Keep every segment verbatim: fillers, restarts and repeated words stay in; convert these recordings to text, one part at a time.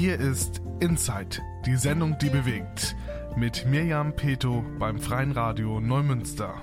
Hier ist Inside, die Sendung, die bewegt, mit Mirjam Peto beim Freien Radio Neumünster.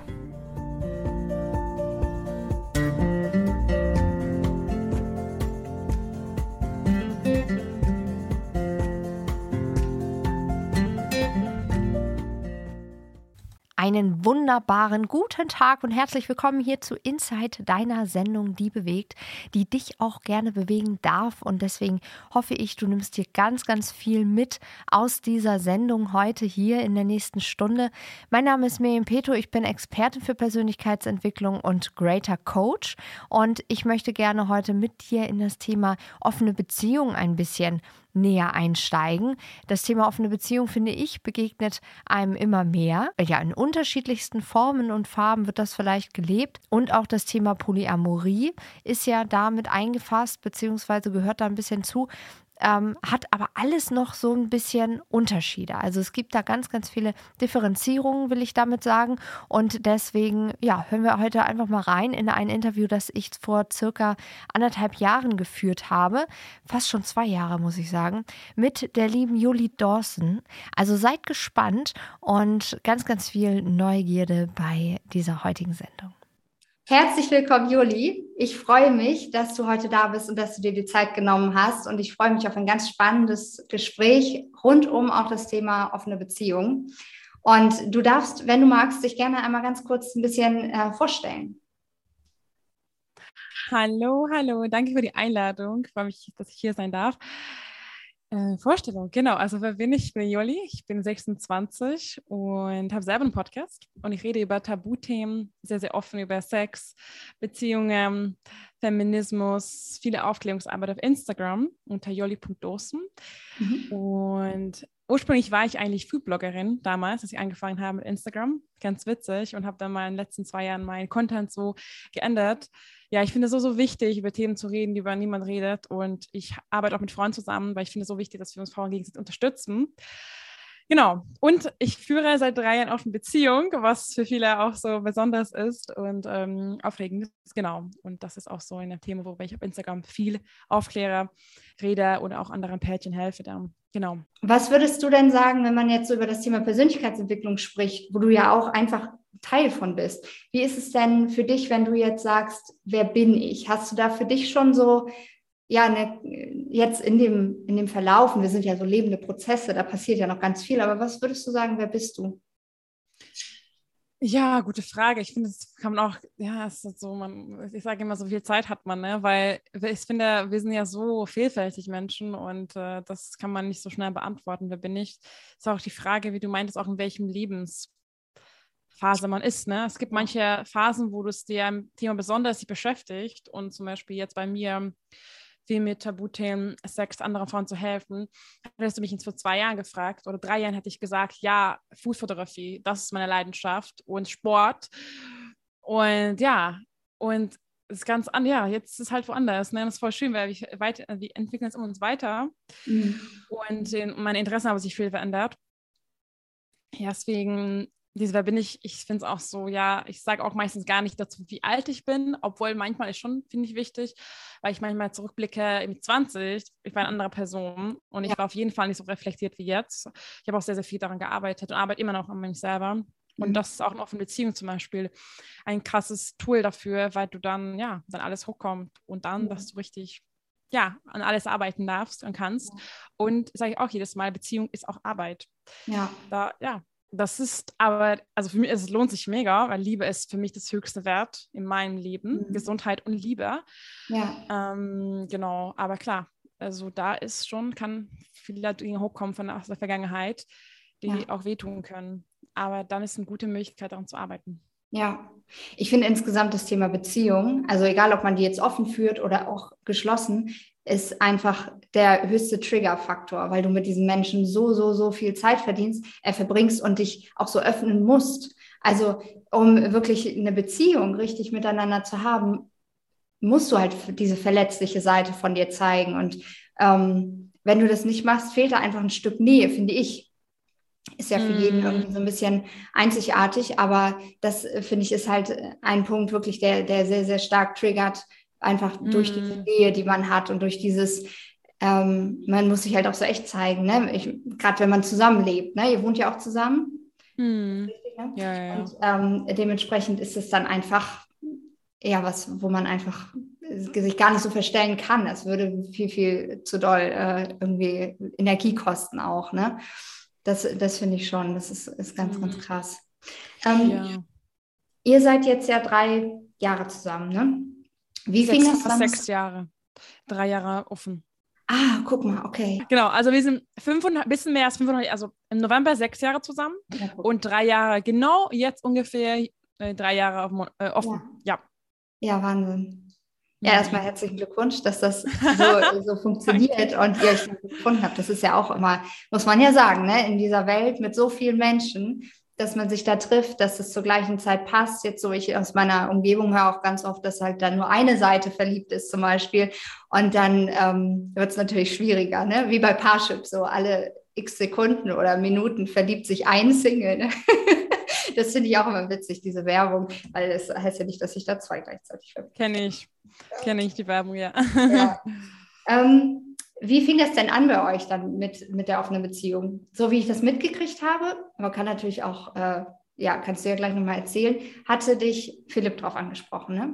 Einen wunderbaren guten Tag und herzlich willkommen hier zu Inside, deiner Sendung, die bewegt, die dich auch gerne bewegen darf. Und deswegen hoffe ich, du nimmst dir ganz, ganz viel mit aus dieser Sendung heute hier in der nächsten Stunde. Mein Name ist Mirjam Peto, ich bin Expertin für Persönlichkeitsentwicklung und Greater Coach. Und ich möchte gerne heute mit dir in das Thema offene Beziehung ein bisschen näher einsteigen. Das Thema offene Beziehung, finde ich, begegnet einem immer mehr. Ja, in unterschiedlichsten Formen und Farben wird das vielleicht gelebt. Und auch das Thema Polyamorie ist ja damit eingefasst, beziehungsweise gehört da ein bisschen zu. Ähm, hat aber alles noch so ein bisschen Unterschiede. Also es gibt da ganz, ganz viele Differenzierungen, will ich damit sagen. Und deswegen, ja, hören wir heute einfach mal rein in ein Interview, das ich vor circa anderthalb Jahren geführt habe. Fast schon zwei Jahre, muss ich sagen, mit der lieben Julie Dawson. Also seid gespannt und ganz, ganz viel Neugierde bei dieser heutigen Sendung. Herzlich willkommen, Julie. Ich freue mich, dass du heute da bist und dass du dir die Zeit genommen hast. Und ich freue mich auf ein ganz spannendes Gespräch rund um auch das Thema offene Beziehung. Und du darfst, wenn du magst, dich gerne einmal ganz kurz ein bisschen äh, vorstellen. Hallo, hallo. Danke für die Einladung. Ich freue mich, dass ich hier sein darf. Äh, Vorstellung, genau. Also wer bin ich? Ich bin Jolli, ich bin sechsundzwanzig und habe selber einen Podcast und ich rede über Tabuthemen, sehr, sehr offen über Sex, Beziehungen, Feminismus, viele Aufklärungsarbeit auf Instagram unter jolli punkt dawson. Mhm. Und ursprünglich war ich eigentlich Foodbloggerin damals, als ich angefangen habe mit Instagram. Ganz witzig und habe dann mal in den letzten zwei Jahren meinen Content so geändert. Ja, ich finde es so, so wichtig, über Themen zu reden, die über niemand redet. Und ich arbeite auch mit Frauen zusammen, weil ich finde es so wichtig, dass wir uns Frauen gegenseitig unterstützen. Genau. Und ich führe seit drei Jahren auch eine Beziehung, was für viele auch so besonders ist und ähm, aufregend ist. Genau. Und das ist auch so ein Thema, worüber ich auf Instagram viel aufkläre, rede und auch anderen Pärchen helfe. Dann. Genau. Was würdest du denn sagen, wenn man jetzt so über das Thema Persönlichkeitsentwicklung spricht, wo du ja auch einfach Teil von bist? Wie ist es denn für dich, wenn du jetzt sagst, wer bin ich? Hast du da für dich schon so, ja, ne, jetzt in dem, in dem Verlauf, und wir sind ja so lebende Prozesse, da passiert ja noch ganz viel, aber was würdest du sagen, wer bist du? Ja, gute Frage. Ich finde, es kann man auch, ja, es ist so, man, ich sage immer, so viel Zeit hat man, ne? Weil ich finde, wir sind ja so vielfältig Menschen und äh, das kann man nicht so schnell beantworten. Wer bin ich? Ist auch die Frage, wie du meintest, auch in welchem Lebensphase man ist, ne? Es gibt manche Phasen, wo es dir ein Thema besonders beschäftigt und zum Beispiel jetzt bei mir viel mit Tabuthemen, Sex, anderen Frauen zu helfen. Hättest du mich vor zwei Jahren gefragt oder drei Jahren hätte ich gesagt, ja, Foodfotografie, das ist meine Leidenschaft und Sport und ja, und es ist ganz an, ja, jetzt ist es halt woanders, ne? Das ist voll schön, weil wir, weiter, wir entwickeln uns weiter mhm. und meine Interessen haben sich viel verändert. Ja, deswegen Diese, wer bin ich? Ich finde es auch so, ja, ich sage auch meistens gar nicht dazu, wie alt ich bin, obwohl manchmal ist schon, finde ich, wichtig, weil ich manchmal zurückblicke mit zwanzig, ich war eine andere Person und ich ja. war auf jeden Fall nicht so reflektiert wie jetzt. Ich habe auch sehr, sehr viel daran gearbeitet und arbeite immer noch an mich selber. Mhm. Und das ist auch in offenen Beziehungen zum Beispiel ein krasses Tool dafür, weil du dann, ja, dann alles hochkommt und dann, mhm. dass du richtig, ja, an alles arbeiten darfst und kannst. Ja. Und sage ich auch jedes Mal, Beziehung ist auch Arbeit. Ja. Da, ja. Das ist aber, also für mich, es lohnt sich mega, weil Liebe ist für mich das höchste Wert in meinem Leben. Mhm. Gesundheit und Liebe. Ja. Ähm, genau, aber klar, also da ist schon, kann viele Dinge hochkommen von aus der Vergangenheit, die ja. auch wehtun können. Aber dann ist eine gute Möglichkeit, daran zu arbeiten. Ja, ich finde insgesamt das Thema Beziehung, also egal, ob man die jetzt offen führt oder auch geschlossen, ist einfach der höchste Triggerfaktor, weil du mit diesen Menschen so, so, so viel Zeit verdienst, äh, verbringst und dich auch so öffnen musst. Also um wirklich eine Beziehung richtig miteinander zu haben, musst du halt diese verletzliche Seite von dir zeigen. Und ähm, wenn du das nicht machst, fehlt da einfach ein Stück Nähe, finde ich. Ist ja für jeden irgendwie so ein bisschen einzigartig, aber das, finde ich, ist halt ein Punkt wirklich, der, der sehr, sehr stark triggert, einfach durch mm. diese Nähe, die man hat und durch dieses, ähm, man muss sich halt auch so echt zeigen, ne? Ich, gerade wenn man zusammenlebt, ne? Ihr wohnt ja auch zusammen. Hm. Richtig, ne? Ja, ja, ja. Und ähm, dementsprechend ist es dann einfach, ja, was, wo man einfach sich gar nicht so verstellen kann. Es würde viel, viel zu doll äh, irgendwie Energie kosten auch, ne? Das, das finde ich schon, das ist, ist ganz, Mhm. ganz krass. Ähm, Ja. Ihr seid jetzt ja drei Jahre zusammen, ne? Wie Sechs, fing das fast dann? sechs Jahre. Drei Jahre offen. Ah, guck mal, okay. Genau, also wir sind fünfhundert, bisschen mehr als fünfhundert, also im November sechs Jahre zusammen Ja, guck. und drei Jahre, genau jetzt ungefähr äh, drei Jahre auf, Mon- äh, offen. Ja. Ja, Wahnsinn. Ja, Mhm. erstmal herzlichen Glückwunsch, dass das so, so funktioniert und ihr euch dann gefunden habt. Das ist ja auch immer, muss man ja sagen, ne, in dieser Welt mit so vielen Menschen, dass man sich da trifft, dass es zur gleichen Zeit passt. Jetzt so, ich aus meiner Umgebung höre auch ganz oft, dass halt dann nur eine Seite verliebt ist zum Beispiel. Und dann ähm, wird es natürlich schwieriger, ne? Wie bei Parship, so alle x Sekunden oder Minuten verliebt sich ein Single. Ne? Das finde ich auch immer witzig, diese Werbung, weil es das heißt ja nicht, dass sich da zwei gleichzeitig verbinden. Kenne ich. Kenne ich die Werbung, ja. Ja. Ähm, wie fing das denn an bei euch dann mit, mit der offenen Beziehung? So wie ich das mitgekriegt habe, man kann natürlich auch, äh, ja, kannst du ja gleich nochmal erzählen, hatte dich Philipp drauf angesprochen, ne?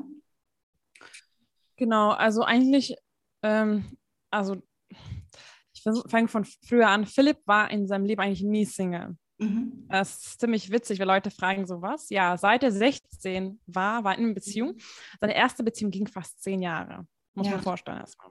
Genau, also eigentlich, ähm, also ich fange von früher an, Philipp war in seinem Leben eigentlich nie Single. Mhm. Das ist ziemlich witzig, weil Leute fragen so was. Ja, seit er sechzehn war, war in einer Beziehung. Seine erste Beziehung ging fast zehn Jahre. Muss Ja. man vorstellen erstmal.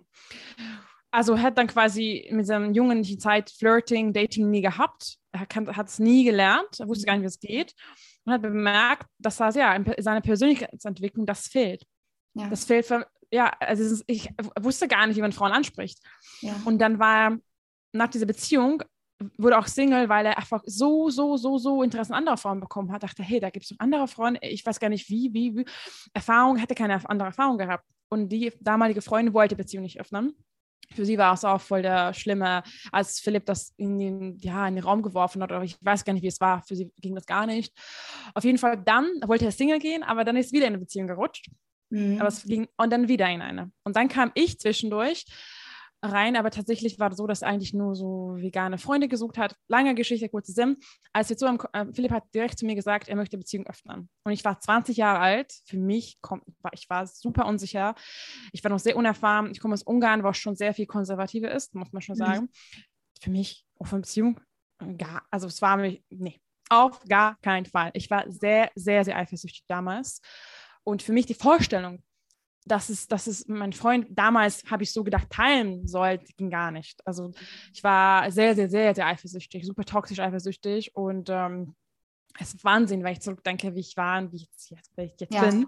Also hat dann quasi mit seiner jugendlichen Zeit Flirting, Dating nie gehabt. Er hat es nie gelernt. Er wusste gar nicht, wie es geht. Und hat bemerkt, dass das ja in seiner Persönlichkeitsentwicklung das fehlt. Ja. Das fehlt für, ja, also ich wusste gar nicht, wie man Frauen anspricht. Ja. Und dann war er nach dieser Beziehung wurde auch Single, weil er einfach so, so, so, so Interesse an anderer Frauen bekommen hat. Dachte, hey, da gibt es noch andere Frauen. Ich weiß gar nicht, wie, wie, wie. Erfahrung, hätte keine andere Erfahrung gehabt. Und die damalige Freundin wollte die Beziehung nicht öffnen. Für sie war es auch voll der Schlimme, als Philipp das in den, ja, in den Raum geworfen hat. Oder ich weiß gar nicht, wie es war. Für sie ging das gar nicht. Auf jeden Fall dann wollte er Single gehen, aber dann ist wieder in eine Beziehung gerutscht. Mhm. Aber es ging, und dann wieder in eine. Und dann kam ich zwischendurch rein, aber tatsächlich war es so, dass er eigentlich nur so vegane Freunde gesucht hat. Lange Geschichte, kurze Sim. Als wir zu haben, äh, Philipp hat direkt zu mir gesagt, er möchte Beziehung öffnen. Und ich war zwanzig Jahre alt. Für mich, kommt, ich war super unsicher. Ich war noch sehr unerfahren. Ich komme aus Ungarn, wo schon sehr viel konservativer ist, muss man schon sagen. Mhm. Für mich, offene Beziehung, gar, also es war mir, nee, auf gar keinen Fall. Ich war sehr, sehr, sehr eifersüchtig damals. Und für mich die Vorstellung, dass es, dass es mein Freund damals, habe ich so gedacht, teilen sollte, ging gar nicht. Also ich war sehr, sehr, sehr, sehr eifersüchtig, super toxisch eifersüchtig und ähm, es ist Wahnsinn, weil ich zurückdenke, wie ich war und wie ich jetzt, jetzt, wie ich jetzt ja. bin.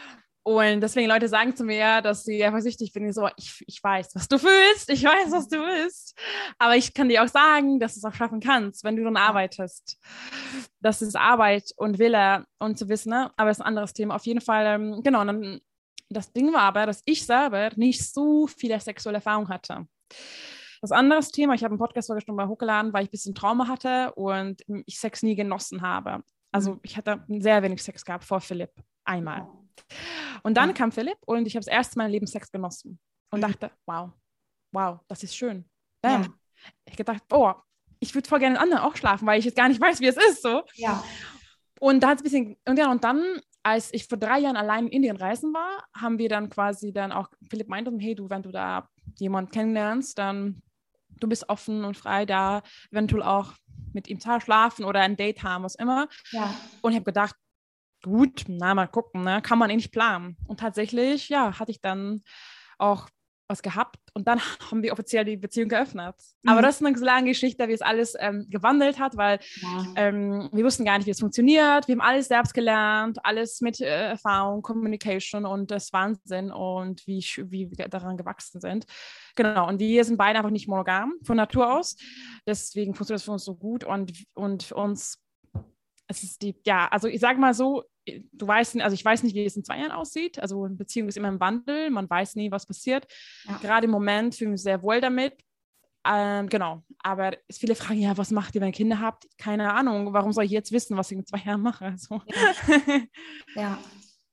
Und deswegen Leute sagen zu mir, dass sie eifersüchtig bin. Ich so, ich, ich weiß, was du fühlst, ich weiß, was du willst, aber ich kann dir auch sagen, dass du es auch schaffen kannst, wenn du dann arbeitest. Das ist Arbeit und Wille und zu wissen, ne? Aber das ist ein anderes Thema. Auf jeden Fall, ähm, genau, und dann das Ding war aber, dass ich selber nicht so viele sexuelle Erfahrung hatte. Das andere Thema, ich habe einen Podcast vorgestern mal hochgeladen, weil ich ein bisschen Trauma hatte und ich Sex nie genossen habe. Also ich hatte sehr wenig Sex gehabt vor Philipp, einmal. Und dann ja. kam Philipp und ich habe das erste Mal im Leben Sex genossen und mhm. dachte, wow, wow, das ist schön. Bam. Ja. Ich gedacht, oh, ich würde voll gerne mit anderen auch schlafen, weil ich jetzt gar nicht weiß, wie es ist. So. Ja. Und da hat es ein bisschen, und ja, und dann als ich vor drei Jahren allein in Indien reisen war, haben wir dann quasi dann auch, Philipp meinte, hey, du, wenn du da jemanden kennenlernst, dann du bist offen und frei da, eventuell auch mit ihm schlafen oder ein Date haben, was immer. Ja. Und ich habe gedacht, gut, na, mal gucken, ne? Kann man eh nicht planen. Und tatsächlich, ja, hatte ich dann auch was gehabt und dann haben wir offiziell die Beziehung geöffnet. Mhm. Aber das ist eine lange Geschichte, wie es alles ähm, gewandelt hat, weil ja. ähm, wir wussten gar nicht, wie es funktioniert. Wir haben alles selbst gelernt, alles mit äh, Erfahrung, Communication und das Wahnsinn und wie, wie wir daran gewachsen sind. Genau, und wir sind beide einfach nicht monogam von Natur aus. Deswegen funktioniert das für uns so gut und, und für uns, es ist die, ja, also ich sage mal so, du weißt, also ich weiß nicht, wie es in zwei Jahren aussieht. Also eine Beziehung ist immer im Wandel, man weiß nie, was passiert. Ja. Gerade im Moment fühle ich mich sehr wohl damit. Ähm, genau, aber es viele fragen, ja, was macht ihr, wenn ihr Kinder habt? Keine Ahnung, warum soll ich jetzt wissen, was ich in zwei Jahren mache? So. Ja. Ja.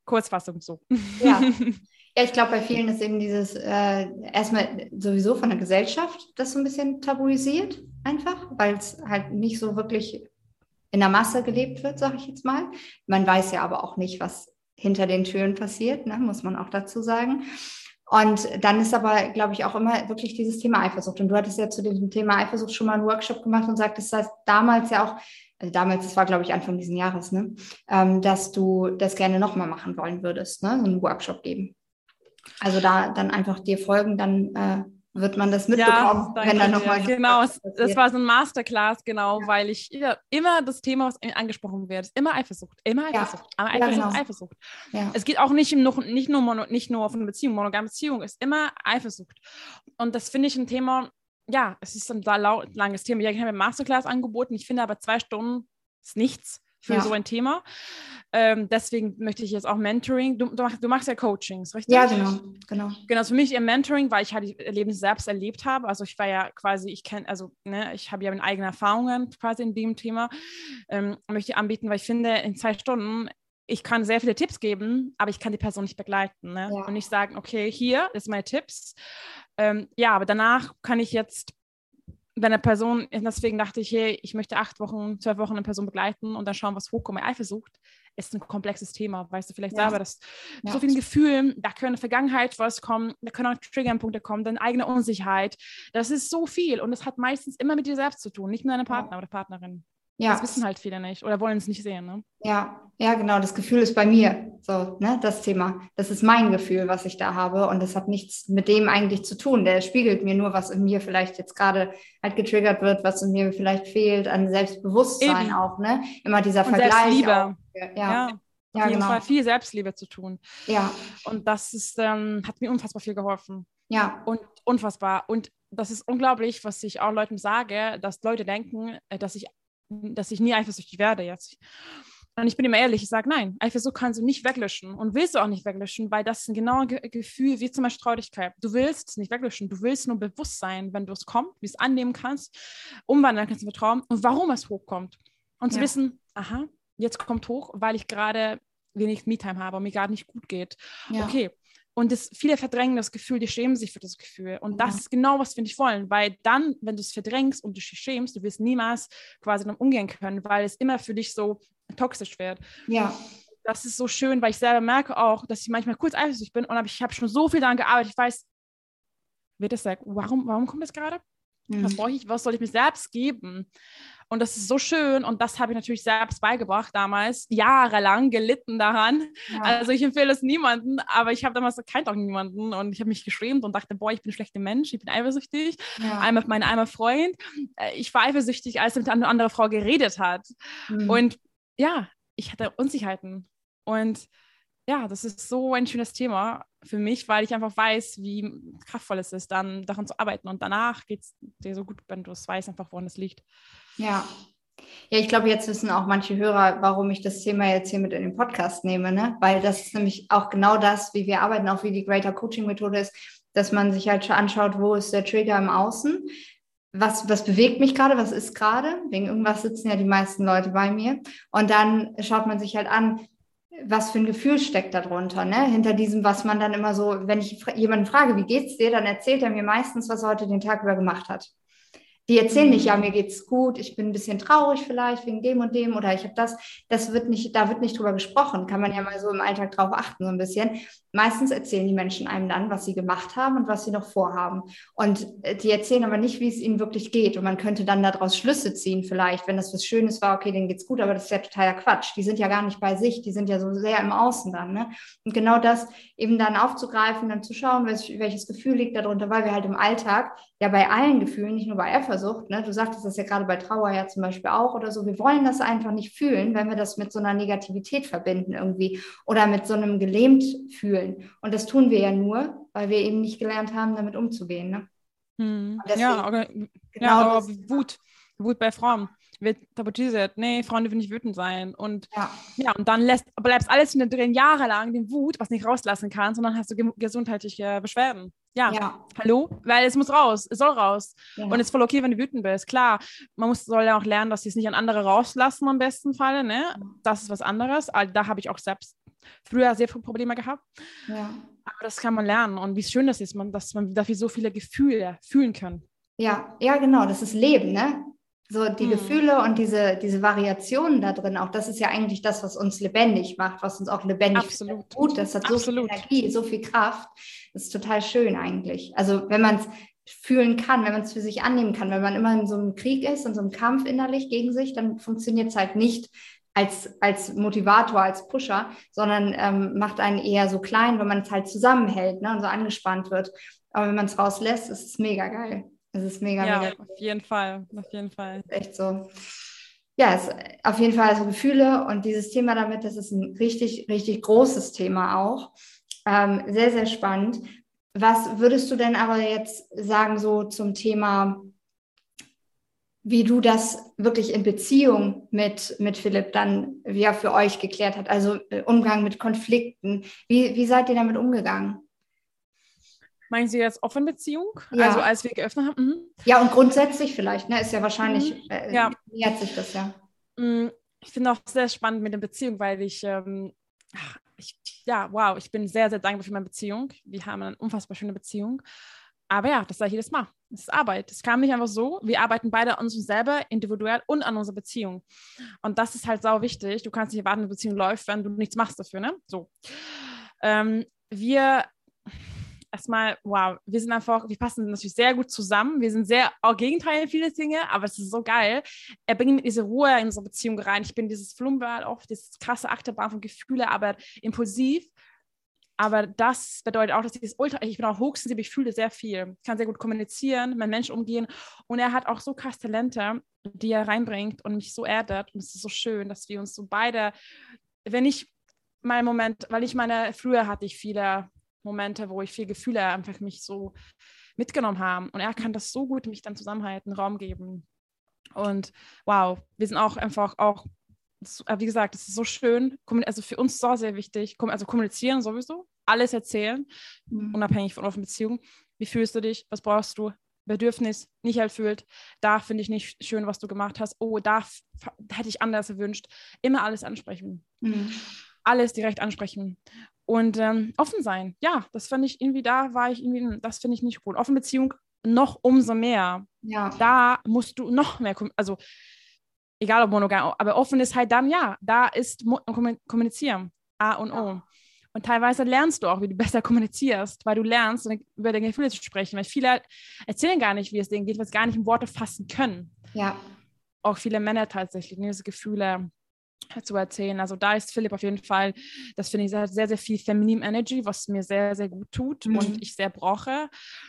Kurzfassung so. Ja. Ja, ich glaube, bei vielen ist eben dieses äh, erstmal sowieso von der Gesellschaft das so ein bisschen tabuisiert, einfach, weil es halt nicht so wirklich in der Masse gelebt wird, sage ich jetzt mal. Man weiß ja aber auch nicht, was hinter den Türen passiert, ne, muss man auch dazu sagen. Und dann ist aber, glaube ich, auch immer wirklich dieses Thema Eifersucht. Und du hattest ja zu dem Thema Eifersucht schon mal einen Workshop gemacht und sagtest, das heißt damals ja auch, also damals, das war, glaube ich, Anfang dieses Jahres, ne, ähm, dass du das gerne nochmal machen wollen würdest, ne, so einen Workshop geben. Also da dann einfach dir folgen, dann äh, wird man das mitbekommen, ja, wenn dann nochmal... Genau, das war so ein Masterclass, genau, ja. weil ich ja, immer das Thema, was angesprochen wird, ist immer Eifersucht, immer Eifersucht, ja. Eifersucht, ja, genau. Eifersucht. Ja. Es geht auch nicht, im, nicht, nur Mono, nicht nur auf eine Beziehung, monogame Beziehung, ist immer Eifersucht. Und das finde ich ein Thema, ja, es ist ein langes Thema. Ich habe eine Masterclass angeboten, ich finde aber zwei Stunden ist nichts für ja. so ein Thema. Ähm, deswegen möchte ich jetzt auch Mentoring. Du, du, machst, du machst ja Coachings, richtig? Ja, genau. Genau, genau für mich eher Mentoring, weil ich halt das Leben selbst erlebt habe. Also ich war ja quasi, ich kenne, also ne, ich habe ja meine eigenen Erfahrungen quasi in dem Thema. Ähm, möchte ich anbieten, weil ich finde, in zwei Stunden, ich kann sehr viele Tipps geben, aber ich kann die Person nicht begleiten. Ne? Ja. Und nicht sagen, okay, hier ist meine Tipps. Ähm, ja, aber danach kann ich jetzt wenn eine Person, deswegen dachte ich, hey, ich möchte acht Wochen, zwölf Wochen eine Person begleiten und dann schauen, was hochkommt. Eifersucht ist ein komplexes Thema, weißt du vielleicht ja. selber, dass ja. so vielen Gefühlen, da können in der Vergangenheit was kommen, da können auch Triggerpunkte kommen, deine eigene Unsicherheit. Das ist so viel und es hat meistens immer mit dir selbst zu tun, nicht mit deinem Partner ja. oder Partnerin. Ja. Das wissen halt viele nicht oder wollen es nicht sehen. Ne? Ja, ja, genau. Das Gefühl ist bei mir so, ne, das Thema. Das ist mein Gefühl, was ich da habe und das hat nichts mit dem eigentlich zu tun. Der spiegelt mir nur, was in mir vielleicht jetzt gerade halt getriggert wird, was in mir vielleicht fehlt an Selbstbewusstsein Eben. auch, ne? Immer dieser und Vergleich. Selbstliebe. Auch. Ja, ja. Auf ja, jeden genau. Fall viel Selbstliebe zu tun. Ja. Und das ist, ähm, hat mir unfassbar viel geholfen. Ja. Und unfassbar. Und das ist unglaublich, was ich auch Leuten sage, dass Leute denken, dass ich dass ich nie eifersüchtig werde jetzt. Und ich bin immer ehrlich, ich sage, nein, Eifersucht kannst du nicht weglöschen und willst du auch nicht weglöschen, weil das ist ein genaues Ge- Gefühl wie zum Beispiel Traurigkeit. Du willst es nicht weglöschen, du willst nur bewusst sein, wenn du es kommt, wie es annehmen kannst, umwandeln kannst in Vertrauen und warum es hochkommt. Und zu ja. wissen, aha, jetzt kommt hoch, weil ich gerade wenig Me-Time habe und mir gerade nicht gut geht. Ja. Okay. Und das, viele verdrängen das Gefühl, die schämen sich für das Gefühl. Und ja. das ist genau, was wir nicht wollen. Weil dann, wenn du es verdrängst und du dich schämst, du wirst niemals quasi damit umgehen können, weil es immer für dich so toxisch wird. Ja. Das ist so schön, weil ich selber merke auch, dass ich manchmal kurz eifersüchtig bin und ich habe schon so viel daran gearbeitet. Ich weiß, wird das sagt, warum, warum kommt das gerade? Mhm. Was brauche ich, was soll ich mir selbst geben? Und das ist so schön und das habe ich natürlich selbst beigebracht damals, jahrelang gelitten daran. Ja. Also ich empfehle es niemandem, aber ich habe damals keinen auch niemanden und ich habe mich geschämt und dachte, boah, ich bin ein schlechter Mensch, ich bin eifersüchtig. Ja. Einmal mein einmal Freund, ich war eifersüchtig, als er mit einer anderen Frau geredet hat. Mhm. Und ja, ich hatte Unsicherheiten und ja, das ist so ein schönes Thema für mich, weil ich einfach weiß, wie kraftvoll es ist, dann daran zu arbeiten. Und danach geht es dir so gut, wenn du es weißt, einfach woran es liegt. Ja. Ja, ich glaube, jetzt wissen auch manche Hörer, warum ich das Thema jetzt hier mit in den Podcast nehme, ne? Weil das ist nämlich auch genau das, wie wir arbeiten, auch wie die Greater Coaching Methode ist, dass man sich halt schon anschaut, wo ist der Trigger im Außen, was, was bewegt mich gerade, was ist gerade, wegen irgendwas sitzen ja die meisten Leute bei mir und dann schaut man sich halt an, was für ein Gefühl steckt da drunter, ne? Hinter diesem, was man dann immer so, wenn ich jemanden frage, wie geht's dir, dann erzählt er mir meistens, was er heute den Tag über gemacht hat. Die erzählen nicht, ja, mir geht's gut, ich bin ein bisschen traurig vielleicht wegen dem und dem oder ich habe das, das wird nicht, da wird nicht drüber gesprochen, kann man ja mal so im Alltag drauf achten, so ein bisschen. Meistens erzählen die Menschen einem dann, was sie gemacht haben und was sie noch vorhaben. Und die erzählen aber nicht, wie es ihnen wirklich geht. Und man könnte dann daraus Schlüsse ziehen vielleicht, wenn das was Schönes war, okay, denen geht's gut, aber das ist ja totaler Quatsch. Die sind ja gar nicht bei sich, die sind ja so sehr im Außen dann, ne? Und genau das eben dann aufzugreifen, dann zu schauen, welches Gefühl liegt darunter, weil wir halt im Alltag ja bei allen Gefühlen, nicht nur bei Eifersucht, ne? Du sagtest das ja gerade bei Trauer ja zum Beispiel auch oder so, wir wollen das einfach nicht fühlen, wenn wir das mit so einer Negativität verbinden irgendwie oder mit so einem gelähmt fühlen. Und das tun wir ja nur, weil wir eben nicht gelernt haben, damit umzugehen. Ne? Hm. Ja, aber, genau ja, aber Wut, Wut bei Frauen wird tabuisiert. Nee, Frauen dürfen nicht wütend sein. Und ja, ja und dann lässt, bleibst alles hinter drin jahrelang, den Wut, was nicht rauslassen kannst, und dann hast du ge- gesundheitliche Beschwerden. Ja. ja, hallo? Weil es muss raus, es soll raus. Ja. Und es ist voll okay, wenn du wütend bist. Klar, man muss, soll ja auch lernen, dass sie es nicht an andere rauslassen am besten Fall. Ne? Das ist was anderes. Also, da habe ich auch selbst früher sehr viele Probleme gehabt. Ja. Aber das kann man lernen. Und wie schön das ist, man, dass man dafür so viele Gefühle fühlen kann. Ja, ja, genau, das ist Leben, ne? So die Mhm. Gefühle und diese, diese Variationen da drin, auch das ist ja eigentlich das, was uns lebendig macht, was uns auch lebendig Absolut. tut. Das hat so Absolut. viel Energie, so viel Kraft. Das ist total schön eigentlich. Also wenn man es fühlen kann, wenn man es für sich annehmen kann, wenn man immer in so einem Krieg ist, in so einem Kampf innerlich gegen sich, dann funktioniert es halt nicht als, als Motivator, als Pusher, sondern ähm, macht einen eher so klein, wenn man es halt zusammenhält, ne, und so angespannt wird. Aber wenn man es rauslässt, ist es mega geil. Es ist mega, Ja, mega auf jeden Fall, auf jeden Fall. echt so. Ja, es ist auf jeden Fall so Gefühle und dieses Thema damit, das ist ein richtig, richtig großes Thema auch. Ähm, sehr, sehr spannend. Was würdest du denn aber jetzt sagen, so zum Thema, wie du das wirklich in Beziehung mit, mit Philipp dann, wie er für euch geklärt hat, also äh, Umgang mit Konflikten. Wie, wie seid ihr damit umgegangen? Meinen Sie jetzt offene Beziehung? Ja. Also als wir geöffnet haben? Mhm. Ja, und grundsätzlich vielleicht, ne, ist ja wahrscheinlich, Mhm. äh, Ja. nähert sich das ja. Ich finde auch sehr spannend mit der Beziehung, weil ich, ähm, ich, ja, wow, ich bin sehr, sehr dankbar für meine Beziehung. Wir haben eine unfassbar schöne Beziehung. Aber ja, das sage ich jedes Mal. Das ist Arbeit. Es kam nicht einfach so. Wir arbeiten beide an uns selber, individuell und an unserer Beziehung. Und das ist halt sau wichtig. Du kannst nicht erwarten, dass eine Beziehung läuft, wenn du nichts machst dafür, ne? So. Ähm, wir erstmal, wow, wir sind einfach, wir passen natürlich sehr gut zusammen. Wir sind sehr auch Gegenteil in viele Dinge, aber es ist so geil. Er bringt mir diese Ruhe in unsere Beziehung rein. Ich bin dieses Flumball, auch dieses krasse Achterbahn von Gefühle, aber impulsiv. Aber das bedeutet auch, dass ich das ultra, ich bin auch hochsensibel, ich fühle sehr viel. Ich kann sehr gut kommunizieren, mit Menschen umgehen. Und er hat auch so krass Talente, die er reinbringt und mich so erdet. Und es ist so schön, dass wir uns so beide, wenn ich mal einen Moment, weil ich meine, früher hatte ich viele Momente, wo ich viel Gefühle einfach mich so mitgenommen haben. Und er kann das so gut mich dann zusammenhalten, Raum geben. Und wow, wir sind auch einfach auch, wie gesagt, es ist so schön, also für uns so sehr wichtig, also kommunizieren sowieso, alles erzählen, mhm. unabhängig von offenen Beziehungen. Wie fühlst du dich? Was brauchst du? Bedürfnis nicht erfüllt. Da finde ich nicht schön, was du gemacht hast. Oh, da f- hätte ich anders gewünscht. Immer alles ansprechen. Mhm. Alles direkt ansprechen. Und ähm, offen sein. Ja, das fand ich irgendwie, da war ich irgendwie, das finde ich nicht gut. Offene Beziehung noch umso mehr. Ja. Da musst du noch mehr, also egal ob monogam, aber offen ist halt dann, ja, da ist kommunizieren, A und O. Ja. Und teilweise lernst du auch, wie du besser kommunizierst, weil du lernst, über deine Gefühle zu sprechen. Weil viele erzählen gar nicht, wie es denen geht, weil sie gar nicht in Worte fassen können. Ja. Auch viele Männer tatsächlich, diese Gefühle zu erzählen. Also da ist Philipp auf jeden Fall, das finde ich, sehr, sehr viel Feminine Energy, was mir sehr, sehr gut tut mhm. und ich sehr brauche.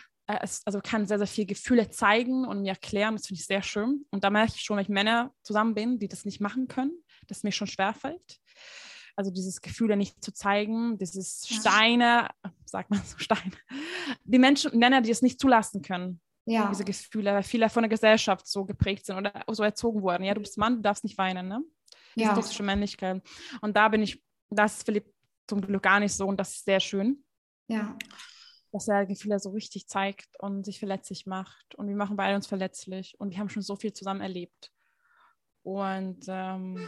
Es also kann sehr, sehr viel Gefühle zeigen und mir erklären. Das finde ich sehr schön. Und da merke ich schon, wenn ich Männer zusammen bin, die das nicht machen können, dass mir schon schwerfällt. Also dieses Gefühle nicht zu zeigen, dieses Steine, sagt man so Steine, die Menschen, Männer, die es nicht zulassen können. Ja. Diese Gefühle, weil viele von der Gesellschaft so geprägt sind oder so erzogen wurden. Ja, du bist Mann, du darfst nicht weinen, ne? Diese ja. toxische Männlichkeit. Und da bin ich, das ist Philipp zum Glück gar nicht so und das ist sehr schön. Ja. Dass er Gefühle so richtig zeigt und sich verletzlich macht. Und wir machen beide uns verletzlich. Und wir haben schon so viel zusammen erlebt. Und ähm,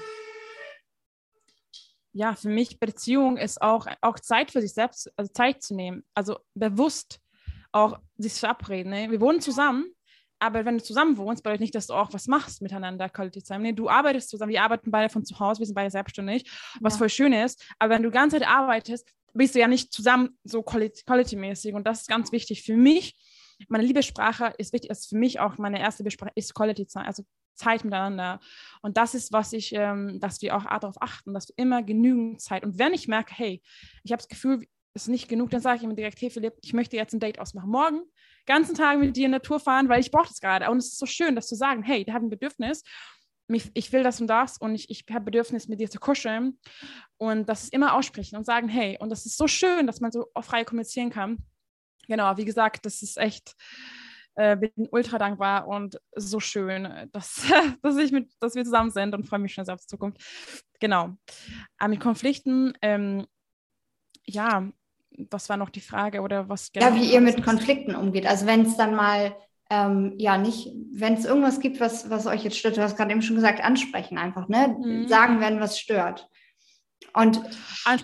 ja, für mich Beziehung ist auch, auch Zeit für sich selbst, also Zeit zu nehmen. Also bewusst auch sich verabreden. Ne? Wir wohnen zusammen, aber wenn du zusammen wohnst, bedeutet nicht, dass du auch was machst miteinander, Quality Time. Nee, du arbeitest zusammen, wir arbeiten beide von zu Hause, wir sind beide selbstständig, was ja. voll schön ist. Aber wenn du die ganze Zeit arbeitest, bist du ja nicht zusammen so quality-mäßig. Und das ist ganz wichtig für mich. Meine Liebessprache ist wichtig, ist für mich auch meine erste Liebessprache ist Quality Time, also Zeit miteinander. Und das ist, was ich, ähm, dass wir auch darauf achten, dass wir immer genügend Zeit. Und wenn ich merke, hey, ich habe das Gefühl, es ist nicht genug, dann sage ich immer direkt, hey Philipp, ich möchte jetzt ein Date ausmachen. Morgen, ganzen Tag mit dir in der Tour fahren, weil ich brauche das gerade. Und es ist so schön, das zu sagen, hey, der hat ein Bedürfnis, ich will das und das und ich, ich habe Bedürfnis, mit dir zu kuscheln. Und das ist immer aussprechen und sagen, hey, und das ist so schön, dass man so frei kommunizieren kann. Genau, wie gesagt, das ist echt, äh, bin ultra dankbar und so schön, dass, dass, ich mit, dass wir zusammen sind und freue mich schon sehr auf die Zukunft. Genau. Aber mit Konflikten, ähm, ja, was war noch die Frage oder was? Genau ja, wie ihr mit Konflikten umgeht. Also wenn es dann mal, ähm, ja nicht, wenn es irgendwas gibt, was, was euch jetzt stört, du hast gerade eben schon gesagt, ansprechen einfach, ne? Mhm. Sagen, wenn was stört. Und ansprechen,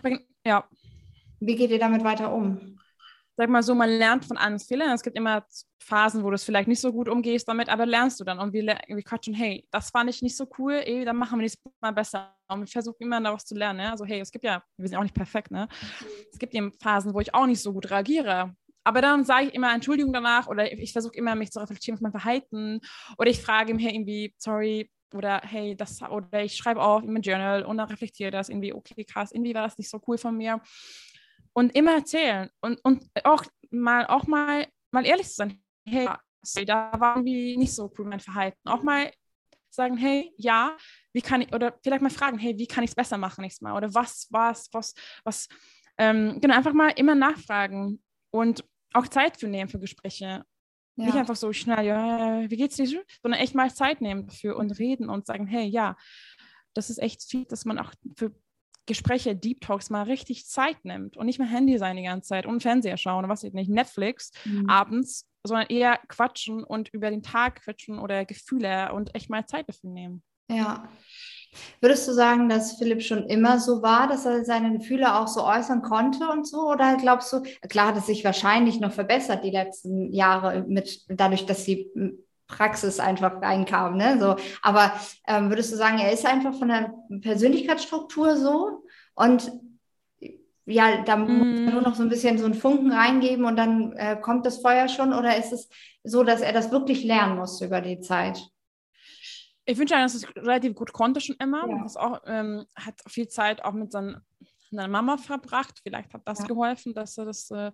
Ja. Wie geht ihr damit weiter um? Sag mal so, man lernt von allen Fehlern. Es gibt immer Phasen, wo du es vielleicht nicht so gut umgehst damit, aber lernst du dann. Und wir, wir quatschen, hey, das fand ich nicht so cool, ey, dann machen wir nächstes Mal besser. Und wir versuchen immer daraus zu lernen. Ne? Also hey, es gibt ja, wir sind auch nicht perfekt, ne? Es gibt eben Phasen, wo ich auch nicht so gut reagiere. Aber dann sage ich immer Entschuldigung danach oder ich versuche immer, mich zu reflektieren auf mein Verhalten. Oder ich frage ihm, hey, irgendwie, sorry, oder hey, das, oder ich schreibe auf in mein Journal und dann reflektiere das irgendwie, okay, krass, irgendwie war das nicht so cool von mir. Und immer erzählen und, und auch mal auch mal, mal ehrlich zu sein, hey, sorry, da war irgendwie nicht so cool mein Verhalten. Auch mal sagen, hey, ja, wie kann ich, oder vielleicht mal fragen, hey, wie kann ich es besser machen nächstes Mal? Oder was, was, was, was, ähm, genau, einfach mal immer nachfragen und auch Zeit für nehmen für Gespräche. Ja. Nicht einfach so schnell, ja, wie geht's dir, sondern echt mal Zeit nehmen dafür und reden und sagen, hey, ja, das ist echt viel, dass man auch für Gespräche, Deep Talks mal richtig Zeit nimmt und nicht mehr Handy sein die ganze Zeit und Fernseher schauen oder was weiß ich nicht, Netflix mhm. abends, sondern eher quatschen und über den Tag quatschen oder Gefühle und echt mal Zeit dafür nehmen. Ja. Würdest du sagen, dass Philipp schon immer so war, dass er seine Gefühle auch so äußern konnte und so? Oder glaubst du, klar hat es sich wahrscheinlich noch verbessert die letzten Jahre mit, dadurch, dass die Praxis einfach reinkam, ne? So, aber ähm, würdest du sagen, er ist einfach von der Persönlichkeitsstruktur so und ja, da mm. muss man nur noch so ein bisschen so einen Funken reingeben und dann äh, kommt das Feuer schon, oder ist es so, dass er das wirklich lernen muss über die Zeit? Ich wünsche eigentlich, dass es relativ gut konnte schon immer. Ja. Das auch, ähm, hat viel Zeit auch mit seiner Mama verbracht. Vielleicht hat das ja. geholfen, dass er das äh,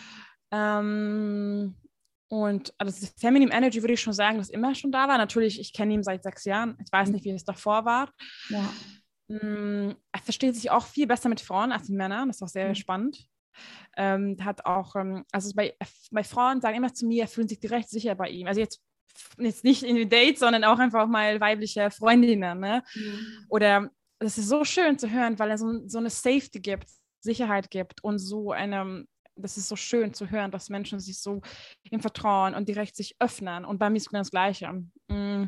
ähm, und also das Feminine Energy würde ich schon sagen, dass immer schon da war. Natürlich, ich kenne ihn seit sechs Jahren. Ich weiß nicht, wie es davor war. Ja. Mm, er versteht sich auch viel besser mit Frauen als mit Männern. Das ist auch sehr mhm. spannend. Ähm, hat auch, ähm, also bei, bei Frauen sagen immer zu mir, fühlen sich direkt sicher bei ihm. Also jetzt, jetzt nicht in den Dates, sondern auch einfach mal weibliche Freundinnen. Ne? Mhm. Oder das ist so schön zu hören, weil er so, so eine Safety gibt, Sicherheit gibt und so eine. Das ist so schön zu hören, dass Menschen sich so im Vertrauen und direkt sich öffnen. Und bei mir ist genau das Gleiche. Mm.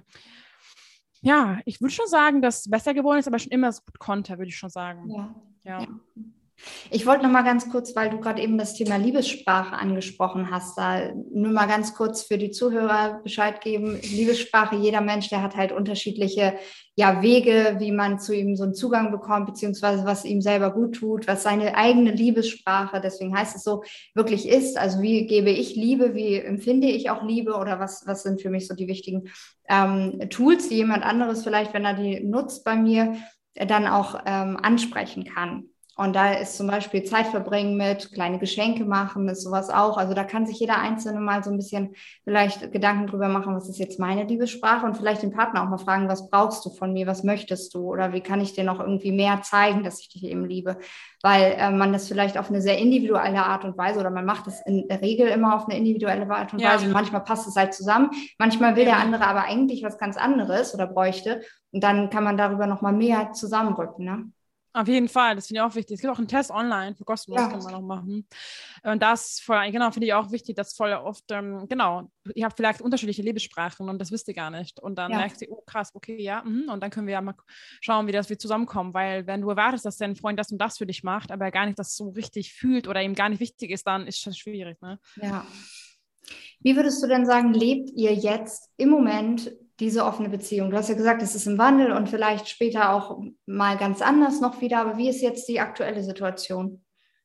Ja, ich würde schon sagen, dass es besser geworden ist, aber schon immer so gut konnte, würde ich schon sagen. Ja. Ja. Ja. Ich wollte noch mal ganz kurz, weil du gerade eben das Thema Liebessprache angesprochen hast, da nur mal ganz kurz für die Zuhörer Bescheid geben. Liebessprache, jeder Mensch, der hat halt unterschiedliche ja, Wege, wie man zu ihm so einen Zugang bekommt, beziehungsweise was ihm selber gut tut, was seine eigene Liebessprache, deswegen heißt es so, wirklich ist. Also wie gebe ich Liebe, wie empfinde ich auch Liebe oder was, was sind für mich so die wichtigen ähm, Tools, die jemand anderes vielleicht, wenn er die nutzt bei mir, dann auch ähm, ansprechen kann. Und da ist zum Beispiel Zeit verbringen mit, kleine Geschenke machen, ist sowas auch. Also da kann sich jeder Einzelne mal so ein bisschen vielleicht Gedanken drüber machen, was ist jetzt meine Liebessprache, und vielleicht den Partner auch mal fragen, was brauchst du von mir, was möchtest du, oder wie kann ich dir noch irgendwie mehr zeigen, dass ich dich eben liebe. Weil äh, man das vielleicht auf eine sehr individuelle Art und Weise, oder man macht das in der Regel immer auf eine individuelle Art und ja. Weise, und manchmal passt es halt zusammen, manchmal will ja. der andere aber eigentlich was ganz anderes oder bräuchte, und dann kann man darüber noch mal mehr zusammenrücken, ne? Auf jeden Fall, das finde ich auch wichtig. Es gibt auch einen Test online, für kostenlos ja. kann man noch machen. Und das voll, genau, finde ich auch wichtig, dass voll oft, ähm, genau, ihr habt vielleicht unterschiedliche Liebessprachen und das wisst ihr gar nicht. Und dann ja. merkt ihr, oh krass, okay, ja, mh. und dann können wir ja mal schauen, wie das wir zusammenkommen. Weil wenn du erwartest, dass dein Freund das und das für dich macht, aber er gar nicht das so richtig fühlt oder ihm gar nicht wichtig ist, dann ist das schwierig, ne? Ja. Wie würdest du denn sagen, lebt ihr jetzt im Moment diese offene Beziehung? Du hast ja gesagt, es ist im Wandel und vielleicht später auch mal ganz anders noch wieder, aber wie ist jetzt die aktuelle Situation?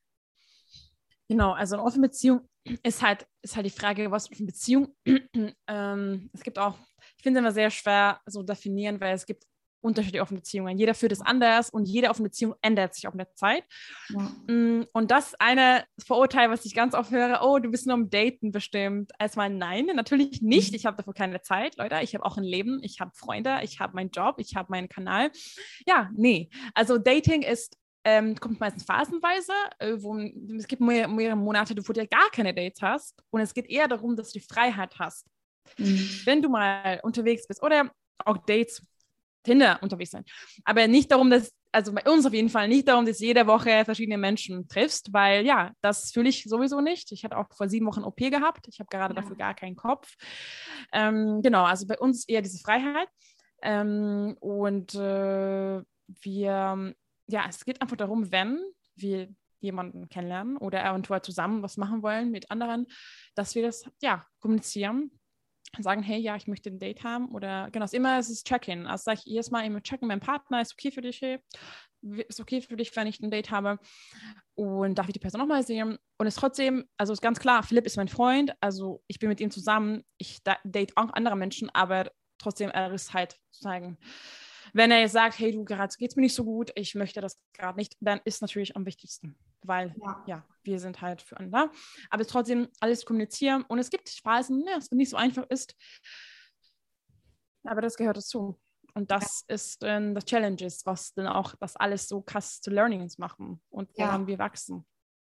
Genau, also eine offene Beziehung ist halt, ist halt die Frage, was ist eine Beziehung? ähm, es gibt auch, ich finde es immer sehr schwer so definieren, weil es gibt unterschiedliche offene Beziehungen. Jeder führt es anders und jede offene Beziehung ändert sich auch mit der Zeit. Ja. Und das eine Vorurteil, was ich ganz oft höre, oh, du bist nur am Daten bestimmt. Erstmal nein, natürlich nicht. Ich habe dafür keine Zeit, Leute. Ich habe auch ein Leben, ich habe Freunde, ich habe meinen Job, ich habe meinen Kanal. Ja, nee. Also Dating ist, ähm, kommt meistens phasenweise, äh, wo es gibt mehr, mehrere Monate, wo du ja gar keine Dates hast. Und es geht eher darum, dass du die Freiheit hast. Mhm. Wenn du mal unterwegs bist oder auch Dates, Tinder unterwegs sein. Aber nicht darum, dass, also bei uns auf jeden Fall nicht darum, dass jede Woche verschiedene Menschen triffst, weil ja, das fühle ich sowieso nicht. Ich hatte auch vor sieben Wochen O P gehabt. Ich habe gerade ja. dafür gar keinen Kopf. Ähm, genau, also bei uns eher diese Freiheit. Ähm, und äh, wir, ja, es geht einfach darum, wenn wir jemanden kennenlernen oder eventuell zusammen was machen wollen mit anderen, dass wir das ja kommunizieren und sagen, hey, ja, ich möchte ein Date haben oder genau, es ist immer es ist Check-in. Also sage ich jedes Mal immer checken, mein Partner ist okay für dich, hey, ist okay für dich, wenn ich ein Date habe und darf ich die Person nochmal sehen und ist trotzdem, also ist ganz klar, Philipp ist mein Freund, also ich bin mit ihm zusammen, ich date auch andere Menschen, aber trotzdem, er ist halt sozusagen, wenn er jetzt sagt, hey, du, gerade geht es mir nicht so gut, ich möchte das gerade nicht, dann ist natürlich am wichtigsten, weil, ja, ja wir sind halt für andere. Aber es trotzdem alles kommunizieren und es gibt Phasen, ja, es nicht so einfach ist, aber das gehört dazu. Und das ja. ist äh, das Challenges, was dann auch das alles so krass zu Learnings machen und woran ja. wir wachsen.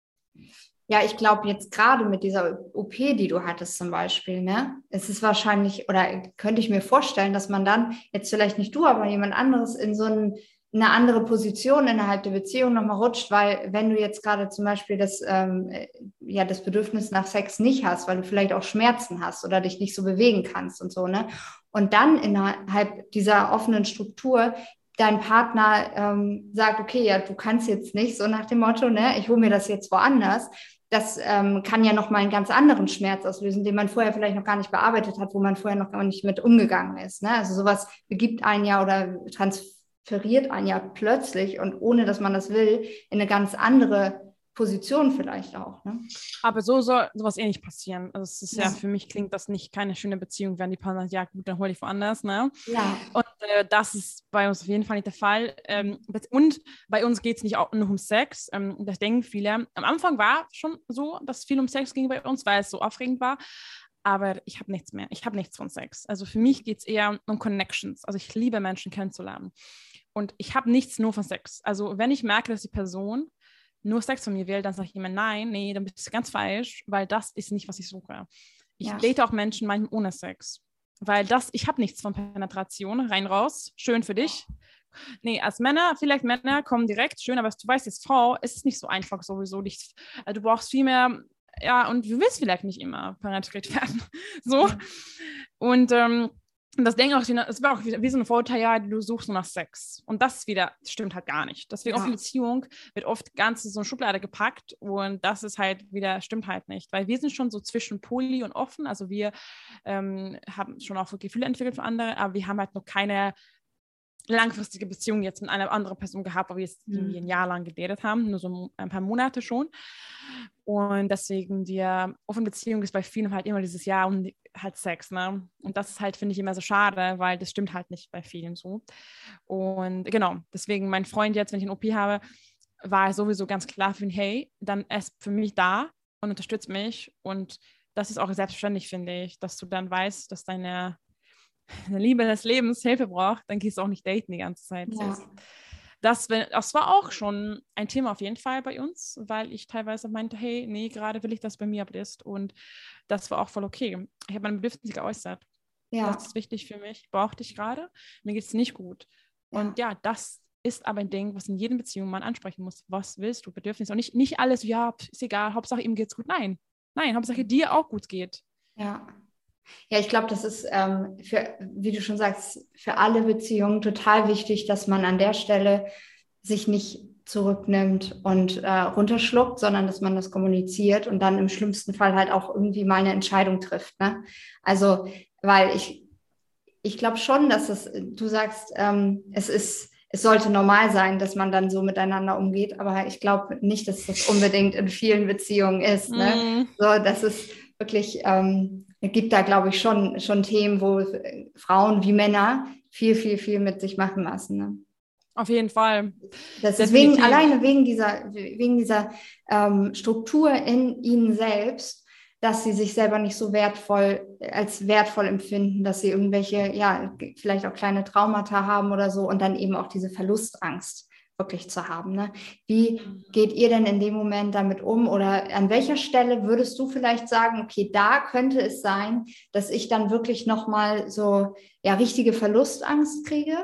Ja, ich glaube jetzt gerade mit dieser O P, die du hattest zum Beispiel, ne, es ist wahrscheinlich, oder könnte ich mir vorstellen, dass man dann, jetzt vielleicht nicht du, aber jemand anderes in so ein, eine andere Position innerhalb der Beziehung nochmal rutscht, weil wenn du jetzt gerade zum Beispiel das, ähm, ja, das Bedürfnis nach Sex nicht hast, weil du vielleicht auch Schmerzen hast oder dich nicht so bewegen kannst und so, ne, und dann innerhalb dieser offenen Struktur dein Partner ähm, sagt, okay, ja, du kannst jetzt nicht, so nach dem Motto, ne, ich hole mir das jetzt woanders, das ähm, kann ja nochmal einen ganz anderen Schmerz auslösen, den man vorher vielleicht noch gar nicht bearbeitet hat, wo man vorher noch gar nicht mit umgegangen ist. Ne? Also sowas begibt einen ja oder transferiert einen ja plötzlich und ohne, dass man das will, in eine ganz andere Position vielleicht auch. Ne? Aber so soll sowas eh nicht passieren. Also es ist ja, ja für mich klingt das nicht keine schöne Beziehung, wenn die Partner sagt, ja gut, dann hole ich woanders. Ne? Ja. Und äh, das ist bei uns auf jeden Fall nicht der Fall. Ähm, und bei uns geht es nicht auch nur um Sex. Ähm, das denken viele. Am Anfang war schon so, dass es viel um Sex ging bei uns, weil es so aufregend war. Aber ich habe nichts mehr. Ich habe nichts von Sex. Also für mich geht es eher um Connections. Also ich liebe Menschen kennenzulernen. Und ich habe nichts nur von Sex. Also wenn ich merke, dass die Person nur Sex von mir will, dann sage ich immer, nein, nee, dann bist du ganz falsch, weil das ist nicht, was ich suche. Ich ja. date auch Menschen manchmal ohne Sex, weil das, ich habe nichts von Penetration, rein, raus, schön für dich. Nee, als Männer, vielleicht Männer kommen direkt, schön, aber du weißt, als Frau ist es nicht so einfach sowieso. Dich, du brauchst viel mehr, ja, und du willst vielleicht nicht immer penetriert werden. So. Ja. Und, ähm, Und das denke ich auch, es war auch wie, wie so ein Vorteil, ja, du suchst nur nach Sex. Und das wieder stimmt halt gar nicht. Deswegen ja. auch in Beziehung wird oft ganz in so eine Schublade gepackt und das ist halt wieder, stimmt halt nicht. Weil wir sind schon so zwischen Poly und offen, also wir ähm, haben schon auch so Gefühle entwickelt für andere, aber wir haben halt noch keine langfristige Beziehung jetzt mit einer anderen Person gehabt, wo wir jetzt mhm. irgendwie ein Jahr lang gedatet haben, nur so ein paar Monate schon. Und deswegen die offene Beziehung ist bei vielen halt immer dieses Jahr und halt Sex, ne? Und das ist halt, finde ich, immer so schade, weil das stimmt halt nicht bei vielen so. Und genau, deswegen mein Freund jetzt, wenn ich ein O P habe, war sowieso ganz klar für ihn, hey, dann er ist für mich da und unterstützt mich und das ist auch selbstverständlich, finde ich, dass du dann weißt, dass deine eine Liebe des Lebens Hilfe braucht, dann gehst du auch nicht daten die ganze Zeit. Ja. Das, das war auch schon ein Thema auf jeden Fall bei uns, weil ich teilweise meinte, hey, nee, gerade will ich, dass bei mir ist und das war auch voll okay. Ich habe meine Bedürfnisse geäußert. Ja. Das ist wichtig für mich, ich brauche dich gerade, mir geht es nicht gut. Ja. Und ja, das ist aber ein Ding, was in jedem Beziehung man ansprechen muss. Was willst du, Bedürfnisse? Und nicht, nicht alles, ja, ist egal, Hauptsache ihm geht's gut. Nein, nein, Hauptsache dir auch gut geht. Ja. Ja, ich glaube, das ist, ähm, für, wie du schon sagst, für alle Beziehungen total wichtig, dass man an der Stelle sich nicht zurücknimmt und äh, runterschluckt, sondern dass man das kommuniziert und dann im schlimmsten Fall halt auch irgendwie mal eine Entscheidung trifft. Ne? Also, weil ich, ich glaube schon, dass es, du sagst, ähm, es ist, es sollte normal sein, dass man dann so miteinander umgeht, aber ich glaube nicht, dass das unbedingt in vielen Beziehungen ist. Ne? Mm. So, das ist wirklich, ähm, es gibt da, glaube ich, schon, schon Themen, wo Frauen wie Männer viel, viel, viel mit sich machen lassen. Ne? Auf jeden Fall. Das ist wegen, alleine wegen dieser, wegen dieser ähm, Struktur in ihnen selbst, dass sie sich selber nicht so wertvoll, als wertvoll empfinden, dass sie irgendwelche, ja, vielleicht auch kleine Traumata haben oder so und dann eben auch diese Verlustangst wirklich zu haben. Ne? Wie geht ihr denn in dem Moment damit um oder an welcher Stelle würdest du vielleicht sagen, okay, da könnte es sein, dass ich dann wirklich nochmal so ja, richtige Verlustangst kriege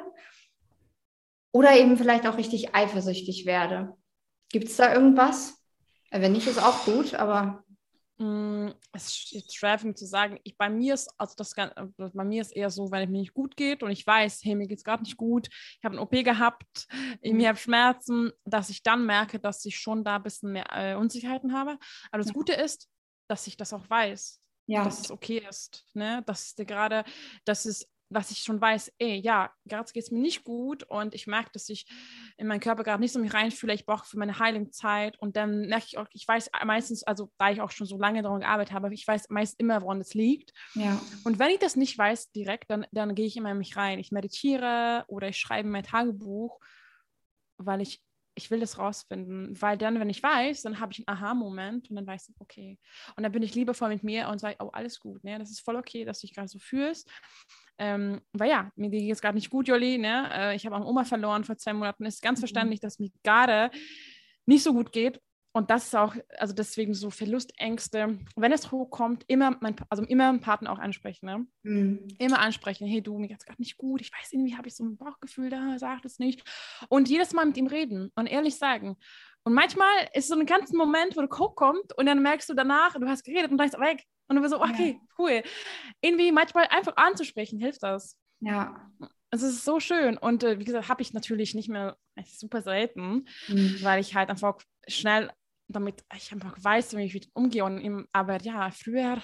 oder eben vielleicht auch richtig eifersüchtig werde? Gibt es da irgendwas? Wenn nicht, ist auch gut, aber... es ist schwer für mich zu sagen, ich, bei mir ist also das bei mir ist eher so, wenn es mir nicht gut geht und ich weiß, hey, mir geht es gerade nicht gut, ich habe eine O P gehabt, ich mhm. habe Schmerzen, dass ich dann merke, dass ich schon da ein bisschen mehr äh, Unsicherheiten habe. Aber das ja. Gute ist, dass ich das auch weiß, ja. dass es okay ist, ne? Dass dir gerade, dass es was ich schon weiß, ey, ja, gerade geht es mir nicht gut und ich merke, dass ich in meinen Körper gerade nicht so mich reinfühle, ich brauche für meine Heilungszeit und dann merke ich auch, ich weiß meistens, also da ich auch schon so lange daran gearbeitet habe, ich weiß meist immer, woran es liegt. Ja. Und wenn ich das nicht weiß direkt, dann, dann gehe ich immer in mich rein. Ich meditiere oder ich schreibe mein Tagebuch, weil ich ich will das rausfinden, weil dann, wenn ich weiß, dann habe ich einen Aha-Moment und dann weiß ich, okay. Und dann bin ich liebevoll mit mir und sage, oh, alles gut, ne? Das ist voll okay, dass du dich gerade so fühlst. Ähm, weil ja, mir geht es gerade nicht gut, Jolli, ne? Äh, ich habe auch Oma verloren vor zwei Monaten. Es ist ganz mhm. verständlich, dass mir gerade nicht so gut geht. Und das ist auch, also deswegen so Verlustängste, wenn es hochkommt, immer mein, also immer einen Partner auch ansprechen, ne? Mhm. Immer ansprechen, hey du, mir geht's gerade nicht gut, ich weiß irgendwie, habe ich so ein Bauchgefühl da, sag das nicht. Und jedes Mal mit ihm reden und ehrlich sagen. Und manchmal ist so ein ganzer Moment, wo der Coke kommt und dann merkst du danach, du hast geredet und dann ist er weg. Und du bist so, okay, ja. cool. Irgendwie manchmal einfach anzusprechen, hilft das. Ja. Es ist so schön und äh, wie gesagt, habe ich natürlich nicht mehr, super selten, mhm. weil ich halt einfach schnell damit, ich einfach weiß, wie ich umgehe und ihm, aber ja, früher,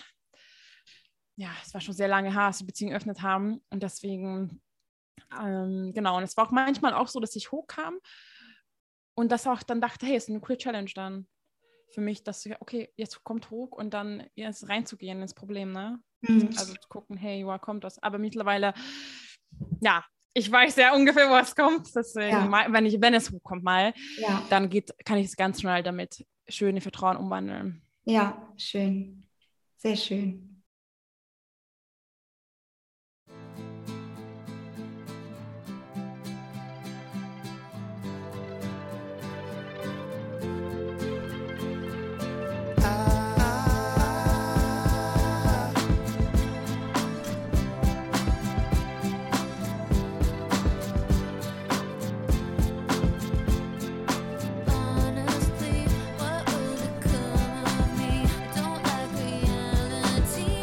ja, es war schon sehr lange her, als wir Beziehungen geöffnet haben und deswegen, ähm, genau, und es war auch manchmal auch so, dass ich hochkam und das auch dann dachte, hey, es ist eine coole Challenge dann für mich, dass ich, okay, jetzt kommt hoch und dann jetzt reinzugehen ins Problem, ne? Mhm. Also zu gucken, hey, woher kommt das? Aber mittlerweile, ja, ich weiß ja ungefähr, wo es kommt. Deswegen, ja. mal, wenn, ich, wenn es hochkommt mal, ja. dann geht, kann ich es ganz schnell damit schön in Vertrauen umwandeln. Ja, schön. Sehr schön. Honestly, what will become of me? I don't like reality.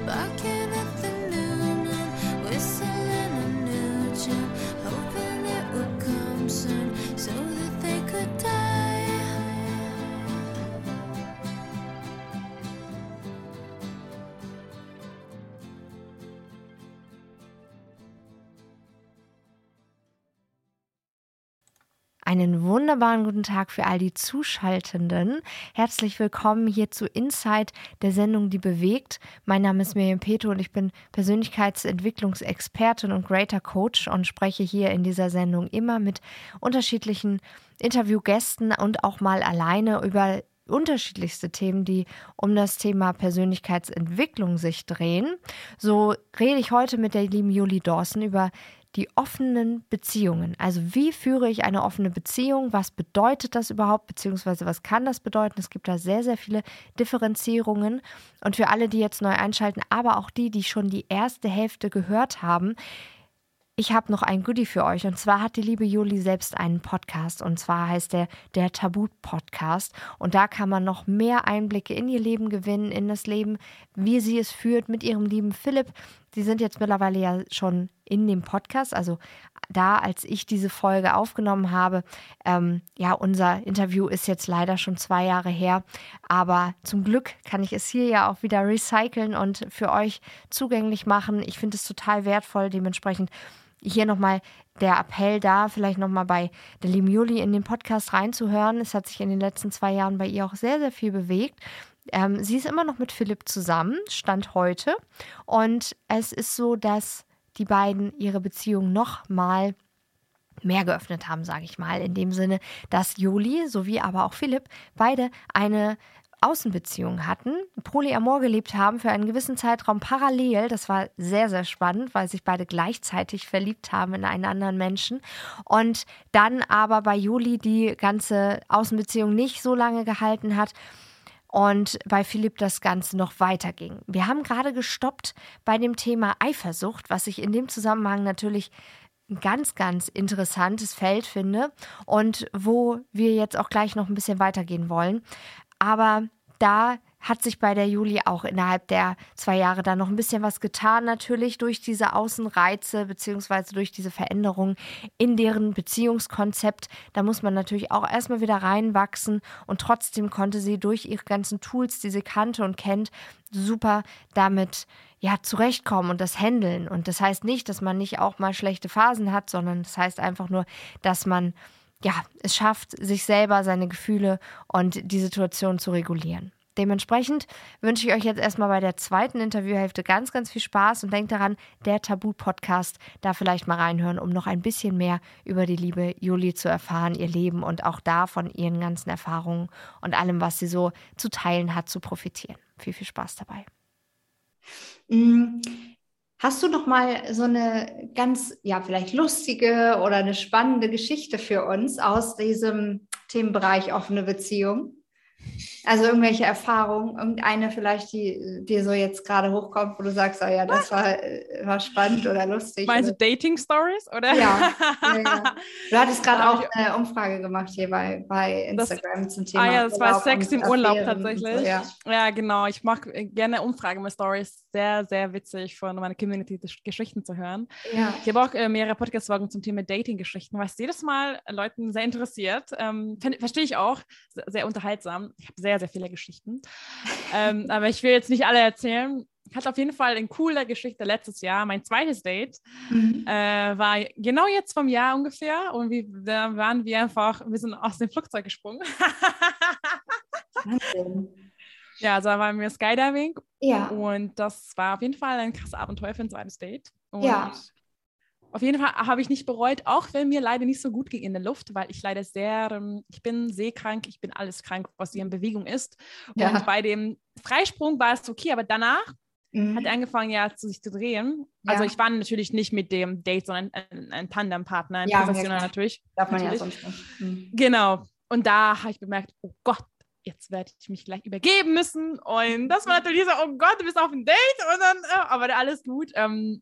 barking at the new moon, whistling a new tune, hoping it would come soon so that they could die. Einen wunderbaren guten Tag für all die Zuschaltenden. Herzlich willkommen hier zu Inside, der Sendung, die bewegt. Mein Name ist Mirjam Peto und ich bin Persönlichkeitsentwicklungsexpertin und Greater Coach und spreche hier in dieser Sendung immer mit unterschiedlichen Interviewgästen und auch mal alleine über unterschiedlichste Themen, die um das Thema Persönlichkeitsentwicklung sich drehen. So rede ich heute mit der lieben Julie Dawson über die offenen Beziehungen. Also wie führe ich eine offene Beziehung? Was bedeutet das überhaupt? Beziehungsweise was kann das bedeuten? Es gibt da sehr, sehr viele Differenzierungen. Und für alle, die jetzt neu einschalten, aber auch die, die schon die erste Hälfte gehört haben, ich habe noch ein Goodie für euch. Und zwar hat die liebe Julie selbst einen Podcast. Und zwar heißt der der Tabu-Podcast. Und da kann man noch mehr Einblicke in ihr Leben gewinnen, in das Leben, wie sie es führt mit ihrem lieben Philipp. Sie sind jetzt mittlerweile ja schon in dem Podcast, also da, als ich diese Folge aufgenommen habe. Ähm, ja, unser Interview ist jetzt leider schon zwei Jahre her, aber zum Glück kann ich es hier ja auch wieder recyceln und für euch zugänglich machen. Ich finde es total wertvoll, dementsprechend hier nochmal der Appell da, vielleicht nochmal bei der lieben Julie in den Podcast reinzuhören. Es hat sich in den letzten zwei Jahren bei ihr auch sehr, sehr viel bewegt. Ähm, sie ist immer noch mit Philipp zusammen, Stand heute. Und es ist so, dass die beiden ihre Beziehung noch mal mehr geöffnet haben, sage ich mal. In dem Sinne, dass Julie sowie aber auch Philipp beide eine Außenbeziehung hatten, Polyamor gelebt haben für einen gewissen Zeitraum parallel. Das war sehr, sehr spannend, weil sich beide gleichzeitig verliebt haben in einen anderen Menschen. Und dann aber bei Julie die ganze Außenbeziehung nicht so lange gehalten hat und bei Philipp das Ganze noch weiterging. Wir haben gerade gestoppt bei dem Thema Eifersucht, was ich in dem Zusammenhang natürlich ein ganz, ganz interessantes Feld finde und wo wir jetzt auch gleich noch ein bisschen weitergehen wollen. Aber da hat sich bei der Julie auch innerhalb der zwei Jahre dann noch ein bisschen was getan, natürlich durch diese Außenreize beziehungsweise durch diese Veränderungen in deren Beziehungskonzept. Da muss man natürlich auch erstmal wieder reinwachsen und trotzdem konnte sie durch ihre ganzen Tools, die sie kannte und kennt, super damit ja zurechtkommen und das handeln. Und das heißt nicht, dass man nicht auch mal schlechte Phasen hat, sondern das heißt einfach nur, dass man ja, es schafft, sich selber, seine Gefühle und die Situation zu regulieren. Dementsprechend wünsche ich euch jetzt erstmal bei der zweiten Interviewhälfte ganz, ganz viel Spaß und denkt daran, der Tabu-Podcast, da vielleicht mal reinhören, um noch ein bisschen mehr über die liebe Julie zu erfahren, ihr Leben und auch da von ihren ganzen Erfahrungen und allem, was sie so zu teilen hat, zu profitieren. Viel, viel Spaß dabei. Mm. Hast du noch mal so eine ganz, ja, vielleicht lustige oder eine spannende Geschichte für uns aus diesem Themenbereich offene Beziehung? Also irgendwelche Erfahrungen, irgendeine vielleicht, die dir so jetzt gerade hochkommt, wo du sagst, oh ja, das war, war spannend oder lustig. Meinst du oder? Dating-Stories, oder? Ja, ja, ja. Du hattest gerade auch eine Umfrage gemacht hier bei, bei Instagram das, zum Thema Ah ja, das Urlaub war Sex im Urlaub tatsächlich. So, ja. ja, genau. Ich mag gerne Umfragen mit Stories. Sehr, sehr witzig, von meiner Community Geschichten zu hören. Ja. Ich habe auch äh, mehrere Podcast-Folgen zum Thema Dating-Geschichten, was jedes Mal Leuten sehr interessiert. Ähm, verstehe ich auch. Sehr, sehr unterhaltsam. Ich habe sehr, sehr viele Geschichten. ähm, aber ich will jetzt nicht alle erzählen. Ich hatte auf jeden Fall eine coole Geschichte letztes Jahr. Mein zweites Date mhm. äh, war genau jetzt vom Jahr ungefähr. Und wir, da waren wir einfach, wir sind aus dem Flugzeug gesprungen. Wahnsinn. Ja, also da waren wir Skydiving. Ja. Und das war auf jeden Fall ein krasses Abenteuer für ein zweites Date. Und ja. Auf jeden Fall habe ich nicht bereut, auch wenn mir leider nicht so gut ging in der Luft, weil ich leider sehr, ich bin seekrank, ich bin alles krank, was hier in Bewegung ist. Ja. Und bei dem Freisprung war es okay, aber danach mhm. hat er angefangen, ja, zu sich zu drehen. Ja. Also ich war natürlich nicht mit dem Date, sondern ein, ein Tandempartner, ein ja, professioneller natürlich. Darf man natürlich. ja sonst nicht. Mhm. Genau. Und da habe ich bemerkt, oh Gott, jetzt werde ich mich gleich übergeben müssen. Und das war natürlich so, oh Gott, du bist auf dem Date. Und dann, aber alles gut. Ähm,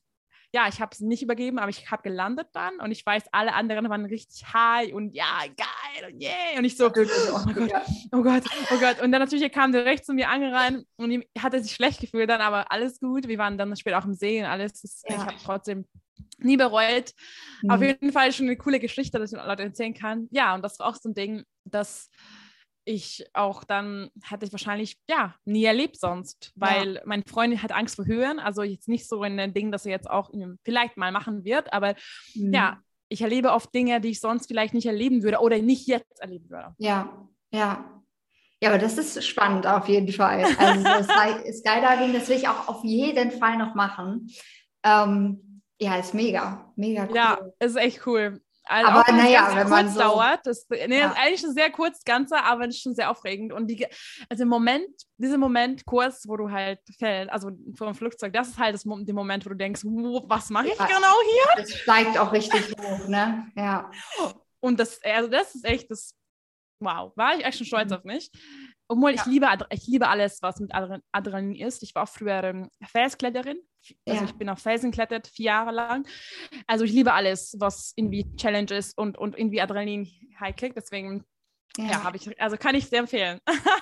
ja, ich habe es nicht übergeben, aber ich habe gelandet dann und ich weiß, alle anderen waren richtig high und ja, geil und yeah. Und ich so, oh Gott, oh Gott, oh Gott. Und dann natürlich kam der direkt zu mir angerannt und ihm hatte sich schlecht gefühlt dann, aber alles gut. Wir waren dann später auch im See und alles. Das, Ja. Ich habe trotzdem nie bereut. Mhm. Auf jeden Fall schon eine coole Geschichte, dass ich den Leuten erzählen kann. Ja, und das war auch so ein Ding, dass ich auch dann, hätte ich wahrscheinlich, ja, nie erlebt sonst, weil Ja. mein Freund hat Angst vor Höhen, also jetzt nicht so ein Ding, dass er jetzt auch ähm, vielleicht mal machen wird, aber Mhm. ja, ich erlebe oft Dinge, die ich sonst vielleicht nicht erleben würde oder nicht jetzt erleben würde. Ja, ja. Ja, aber das ist spannend auf jeden Fall. Also das Sky- Skydiving, das will ich auch auf jeden Fall noch machen. Ähm, ja, ist mega, mega cool. Ja, ist echt cool. Also Aber auch wenn es naja, ganz wenn kurz man so- dauert, das, nee, Ja. ist eigentlich schon sehr kurz das Ganze, aber es ist schon sehr aufregend. Und die, also im Moment, dieser Moment kurz, wo du halt fällst, also vor dem Flugzeug, das ist halt das, Mo- der Moment, wo du denkst, wo, was mache ich Ja. genau hier? Das steigt auch richtig hoch, ne? Ja. Und das, also das ist echt das, wow, war ich echt schon stolz Mhm. auf mich. Obwohl ich Ja. liebe, Adre- ich liebe alles, was mit Adre- Adrenalin ist. Ich war auch früher ähm, Felskletterin. Also Ja. ich bin auf Felsen geklettert, vier Jahre lang. Also ich liebe alles, was irgendwie Challenge ist und, und irgendwie Adrenalin high kickt. Deswegen, ja, Ja, habe ich, also kann ich sehr empfehlen.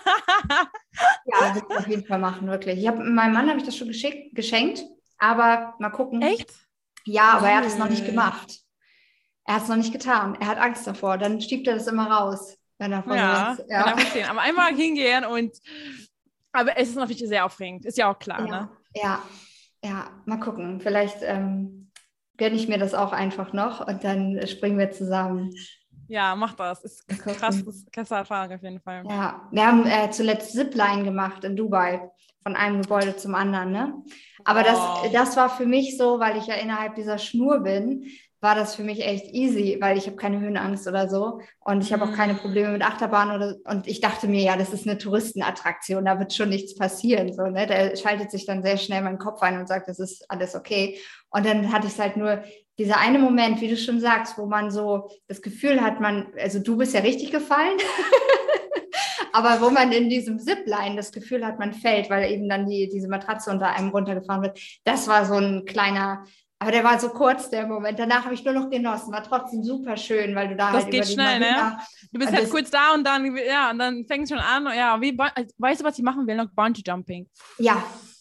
ja, will ich auf jeden Fall machen, wirklich. Ich hab, meinem Mann habe ich das schon geschickt, geschenkt, aber mal gucken. Echt? Ja, aber er hat es noch nicht Cool. gemacht. Er hat es noch nicht getan. Er hat Angst davor. Dann schiebt er das immer raus, wenn er von Ja, sowas- kann ich verstehen. Aber einmal hingehen und, aber es ist natürlich sehr aufregend. Ist ja auch klar, ja, ne? ja, ja, mal gucken. Vielleicht ähm, gönne ich mir das auch einfach noch und dann springen wir zusammen. Ja, mach das. Ist Mal gucken. krass, das ist krasse Erfahrung auf jeden Fall. Ja, wir haben äh, zuletzt Zipline gemacht in Dubai, von einem Gebäude zum anderen, ne? Aber Wow. das, das war für mich so, weil ich ja innerhalb dieser Schnur bin, war das für mich echt easy, weil ich habe keine Höhenangst oder so und ich habe auch keine Mm. Probleme mit Achterbahn oder und ich dachte mir, ja, das ist eine Touristenattraktion, da wird schon nichts passieren, so, ne? Da schaltet sich dann sehr schnell mein Kopf ein und sagt, das ist alles okay. Und dann hatte ich es halt nur dieser eine Moment, wie du schon sagst, wo man so das Gefühl hat, man, also du bist ja richtig gefallen, aber wo man in diesem Zipline das Gefühl hat, man fällt, weil eben dann die, diese Matratze unter einem runtergefahren wird. Das war so ein kleiner, aber der war so kurz, der Moment. Danach habe ich nur noch genossen, war trotzdem super schön, weil du da Das halt geht über die schnell, ne? Marina, Du bist Und halt das- kurz da und dann, ja, und dann fängst du schon an. Ja, wie, Bun- weißt du, was ich machen will? Noch Bungee Jumping. ja,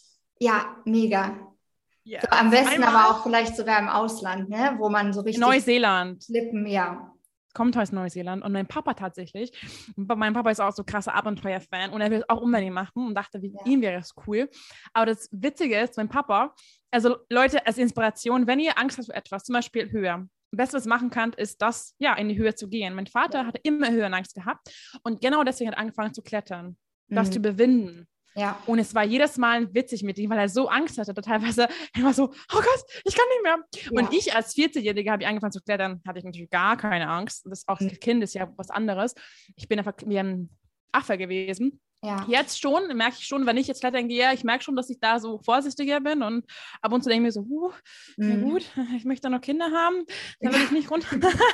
ja, mega. Ja. So, am besten Einmal aber auch vielleicht sogar im Ausland, ne? Wo man so in richtig Neuseeland. Klippen, ja. Kommt aus Neuseeland und mein Papa tatsächlich. Mein Papa ist auch so krasser Abenteuer-Fan und er will es auch unbedingt machen und dachte, wie Ja. ihm wäre es cool. Aber das Witzige ist, mein Papa, also Leute als Inspiration, wenn ihr Angst habt vor etwas, zum Beispiel Höhe, das Beste, was ihr machen könnt, ist das, ja, in die Höhe zu gehen. Mein Vater Ja. hatte immer Höhenangst gehabt und genau deswegen hat er angefangen zu klettern, das Mhm. zu überwinden. Ja, Und es war jedes Mal witzig mit ihm, weil er so Angst hatte. Teilweise, er war so, oh Gott, ich kann nicht mehr. ja. Und ich als vierzig-Jährige habe ich angefangen zu klettern, hatte ich natürlich gar keine Angst. Das auch Mhm. das Kind ist ja was anderes. Ich bin einfach wie ein Affe gewesen. ja. Jetzt schon, merke ich schon, wenn ich jetzt klettern gehe, ich merke schon, dass ich da so vorsichtiger bin und ab und zu denke ich mir so, huh, ja Mhm. gut, ich möchte noch Kinder haben, dann will ich nicht runter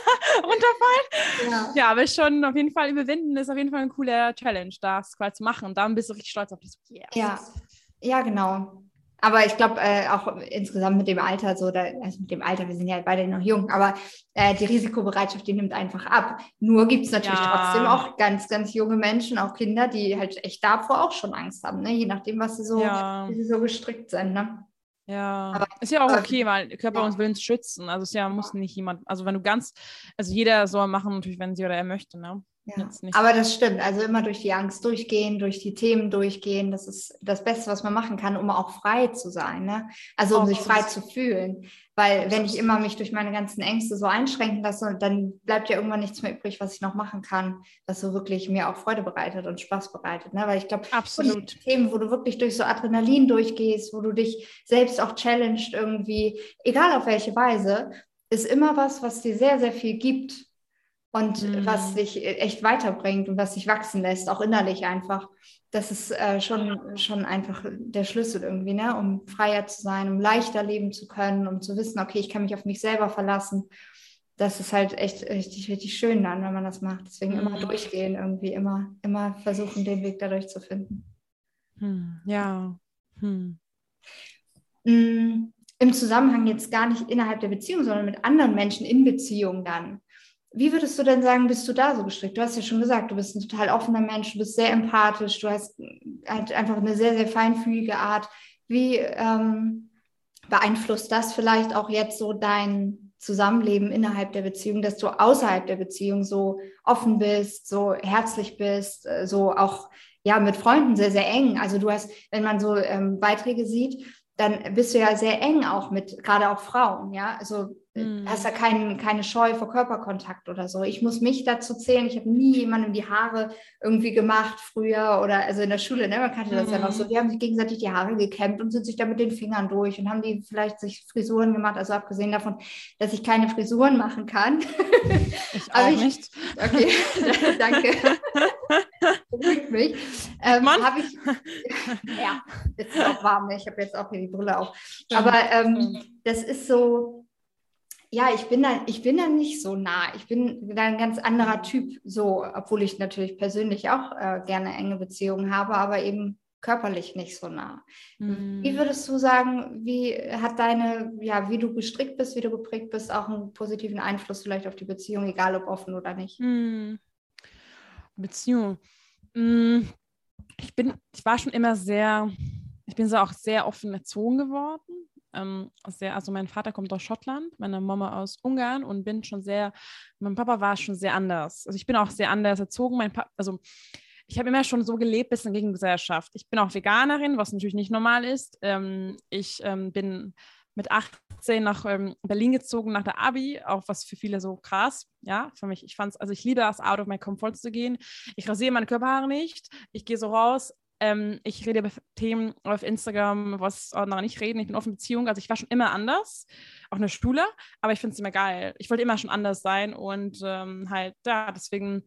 runterfallen. Ja. Ja, aber schon auf jeden Fall überwinden ist auf jeden Fall ein cooler Challenge, das quasi zu machen. Und dann bist du richtig stolz auf dich. So, yes. Ja, ja, genau. Aber ich glaube, äh, auch insgesamt mit dem Alter, so, da, also mit dem Alter, wir sind ja beide noch jung, aber äh, die Risikobereitschaft, die nimmt einfach ab. Nur gibt es natürlich Ja. trotzdem auch ganz, ganz junge Menschen, auch Kinder, die halt echt davor auch schon Angst haben, ne? Je nachdem, was sie so, Ja. wie sie so gestrickt sind. Ne? Ja, Aber- ist ja auch aber- okay, weil Körper ja. uns will uns schützen. Also es ja muss nicht jemand, also wenn du ganz, also jeder soll machen natürlich, wenn sie oder er möchte, ne? Ja. Jetzt nicht. Aber das stimmt. Also immer durch die Angst durchgehen, durch die Themen durchgehen. Das ist das Beste, was man machen kann, um auch frei zu sein. Ne? Also um Oh, sich das frei ist- zu fühlen. Weil wenn ist- ich immer mich durch meine ganzen Ängste so einschränken lasse, dann bleibt ja irgendwann nichts mehr übrig, was ich noch machen kann, was so wirklich mir auch Freude bereitet und Spaß bereitet. Ne? Weil ich glaube, Absolut. Themen, wo du wirklich durch so Adrenalin durchgehst, wo du dich selbst auch challenged irgendwie, egal auf welche Weise, ist immer was, was dir sehr, sehr viel gibt. Und Mhm. was dich echt weiterbringt und was dich wachsen lässt, auch innerlich einfach. Das ist äh, schon, schon einfach der Schlüssel irgendwie, ne? Um freier zu sein, um leichter leben zu können, um zu wissen, okay, ich kann mich auf mich selber verlassen. Das ist halt echt richtig, richtig schön dann, wenn man das macht. Deswegen immer Mhm. durchgehen irgendwie, immer, immer versuchen, den Weg dadurch zu finden. Hm, ja. Hm. Mm, im Zusammenhang jetzt gar nicht innerhalb der Beziehung, sondern mit anderen Menschen in Beziehung dann. Wie würdest du denn sagen, bist du da so gestrickt? Du hast ja schon gesagt, du bist ein total offener Mensch, du bist sehr empathisch, du hast halt einfach eine sehr, sehr feinfühlige Art. Wie ähm, beeinflusst das vielleicht auch jetzt so dein Zusammenleben innerhalb der Beziehung, dass du außerhalb der Beziehung so offen bist, so herzlich bist, äh, so auch ja mit Freunden sehr, sehr eng? Also du hast, wenn man so ähm, Beiträge sieht, dann bist du ja sehr eng auch mit, gerade auch Frauen, ja, also Mhm. hast ja kein, keine Scheu vor Körperkontakt oder so. Ich muss mich dazu zählen, ich habe nie jemandem die Haare irgendwie gemacht früher oder also in der Schule, ne, man kannte das ja noch so, die haben sich gegenseitig die Haare gekämmt und sind sich da mit den Fingern durch und haben die vielleicht sich Frisuren gemacht, also abgesehen davon, dass ich keine Frisuren machen kann. Ich Aber auch ich- nicht. Okay, danke. Beruhigt mich. Ähm, Mann. habe ich, ja, jetzt ist auch warm, ne? Ich habe jetzt auch hier die Brille auf. Stimmt, Aber ähm, stimmt. das ist so, ja, ich bin da, ich bin da nicht so nah. Ich bin da ein ganz anderer Typ, so, obwohl ich natürlich persönlich auch äh, gerne enge Beziehungen habe, aber eben körperlich nicht so nah. Mhm. Wie würdest du sagen, wie hat deine, ja, wie du gestrickt bist, wie du geprägt bist, auch einen positiven Einfluss vielleicht auf die Beziehung, egal ob offen oder nicht? Hm. Beziehung. Hm. Ich bin, ich war schon immer sehr, ich bin so auch sehr offen erzogen geworden. Ähm, sehr, also mein Vater kommt aus Schottland, meine Mama aus Ungarn und bin schon sehr, mein Papa war schon sehr anders. Also ich bin auch sehr anders erzogen. Mein Papa, also ich habe immer schon so gelebt, bisschen gegen Gesellschaft. Ich bin auch Veganerin, was natürlich nicht normal ist. Ähm, ich ähm, bin mit achtzehn nach ähm, Berlin gezogen, nach der Abi, auch was für viele so krass, ja, für mich, ich fand's, also ich liebe es, out of my comfort zu gehen. Ich rasiere meine Körperhaare nicht, ich gehe so raus, ähm, ich rede über Themen auf Instagram, was andere nicht reden, ich bin offen in Beziehung, also ich war schon immer anders, auch in der Schule, aber ich finde es immer geil. Ich wollte immer schon anders sein und ähm, halt, ja, deswegen,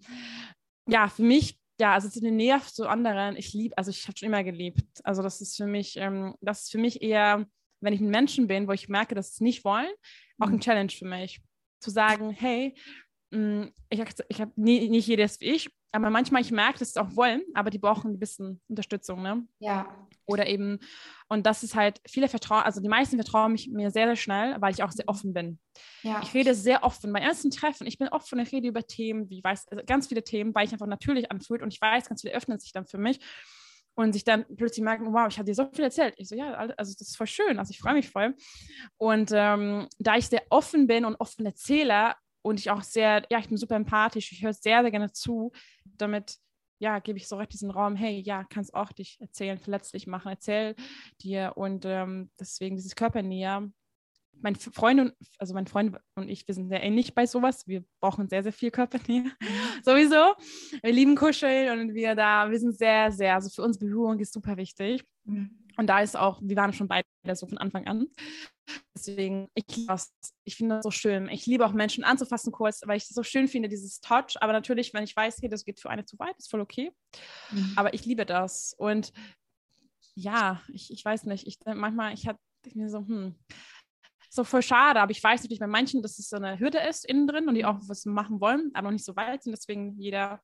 ja, für mich, ja, also in der Nähe zu anderen, ich liebe, also ich habe schon immer geliebt. Also das ist für mich, ähm, das ist für mich eher, wenn ich ein Menschen bin, wo ich merke, dass sie es nicht wollen, auch ein Mhm. Challenge für mich. Zu sagen, hey, mh, ich, ich habe nie, nicht jedes wie ich, aber manchmal ich merke, dass sie es auch wollen, aber die brauchen ein bisschen Unterstützung, ne? Ja, Oder eben, und das ist halt, viele vertrauen, also die meisten vertrauen mich mir sehr, sehr schnell, weil ich auch sehr offen bin. ja, Ich rede sehr offen. Bei ersten Treffen, ich bin offen, ich rede über Themen, wie ich weiß, also ganz viele Themen, weil ich einfach natürlich anfühlt und ich weiß, ganz viele öffnen sich dann für mich und sich dann plötzlich merken, wow, ich habe dir so viel erzählt. Ich so, ja, also das ist voll schön, also ich freue mich voll. Und ähm, da ich sehr offen bin und offen erzähle und ich auch sehr, ja, ich bin super empathisch, ich höre sehr, sehr gerne zu, damit ja, gebe ich so recht diesen Raum, hey, ja, kannst auch dich erzählen, verletzlich machen, erzähl dir und ähm, deswegen dieses Körpernähe. Mein Freund und, also mein Freund und ich, wir sind sehr ähnlich bei sowas. Wir brauchen sehr, sehr viel Körpernähe. Sowieso. Wir lieben Kuscheln und wir da, wir sind sehr, sehr, also für uns Berührung ist super wichtig. Mhm. Und da ist auch, wir waren schon beide so von Anfang an. Deswegen, ich liebe das. Ich finde das so schön. Ich liebe auch Menschen anzufassen kurz, weil ich das so schön finde, dieses Touch. Aber natürlich, wenn ich weiß, hey, das geht für eine zu weit, ist voll okay. Mhm. Aber ich liebe das. Und ja, ich, ich weiß nicht, ich manchmal, ich hatte mir so, hm, so voll schade, aber ich weiß natürlich bei manchen, dass es so eine Hürde ist innen drin und die auch was machen wollen, aber noch nicht so weit sind, deswegen jeder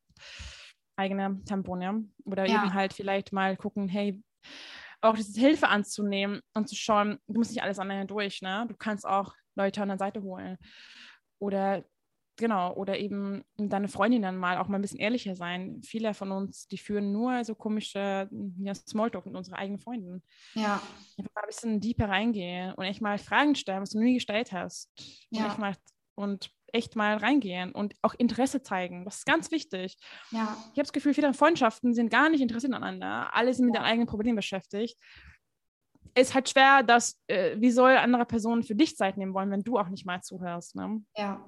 eigene Tempo, ja. Oder Ja. eben halt vielleicht mal gucken, hey, auch diese Hilfe anzunehmen und zu schauen, du musst nicht alles alleine durch, ne? Du kannst auch Leute an der Seite holen. Oder genau, oder eben deine Freundinnen mal auch mal ein bisschen ehrlicher sein. Viele von uns, die führen nur so komische ja, Smalltalk mit unseren eigenen Freunden. Ja, Einfach mal ein bisschen deeper reingehen und echt mal Fragen stellen, was du nie gestellt hast. Und, Ja. echt mal, und echt mal reingehen und auch Interesse zeigen. Das ist ganz wichtig. ja, Ich habe das Gefühl, viele Freundschaften sind gar nicht interessiert aneinander. Alle sind mit Ja. ihren eigenen Problemen beschäftigt. Es ist halt schwer, dass, äh, wie soll andere Personen für dich Zeit nehmen wollen, wenn du auch nicht mal zuhörst. Ne? ja.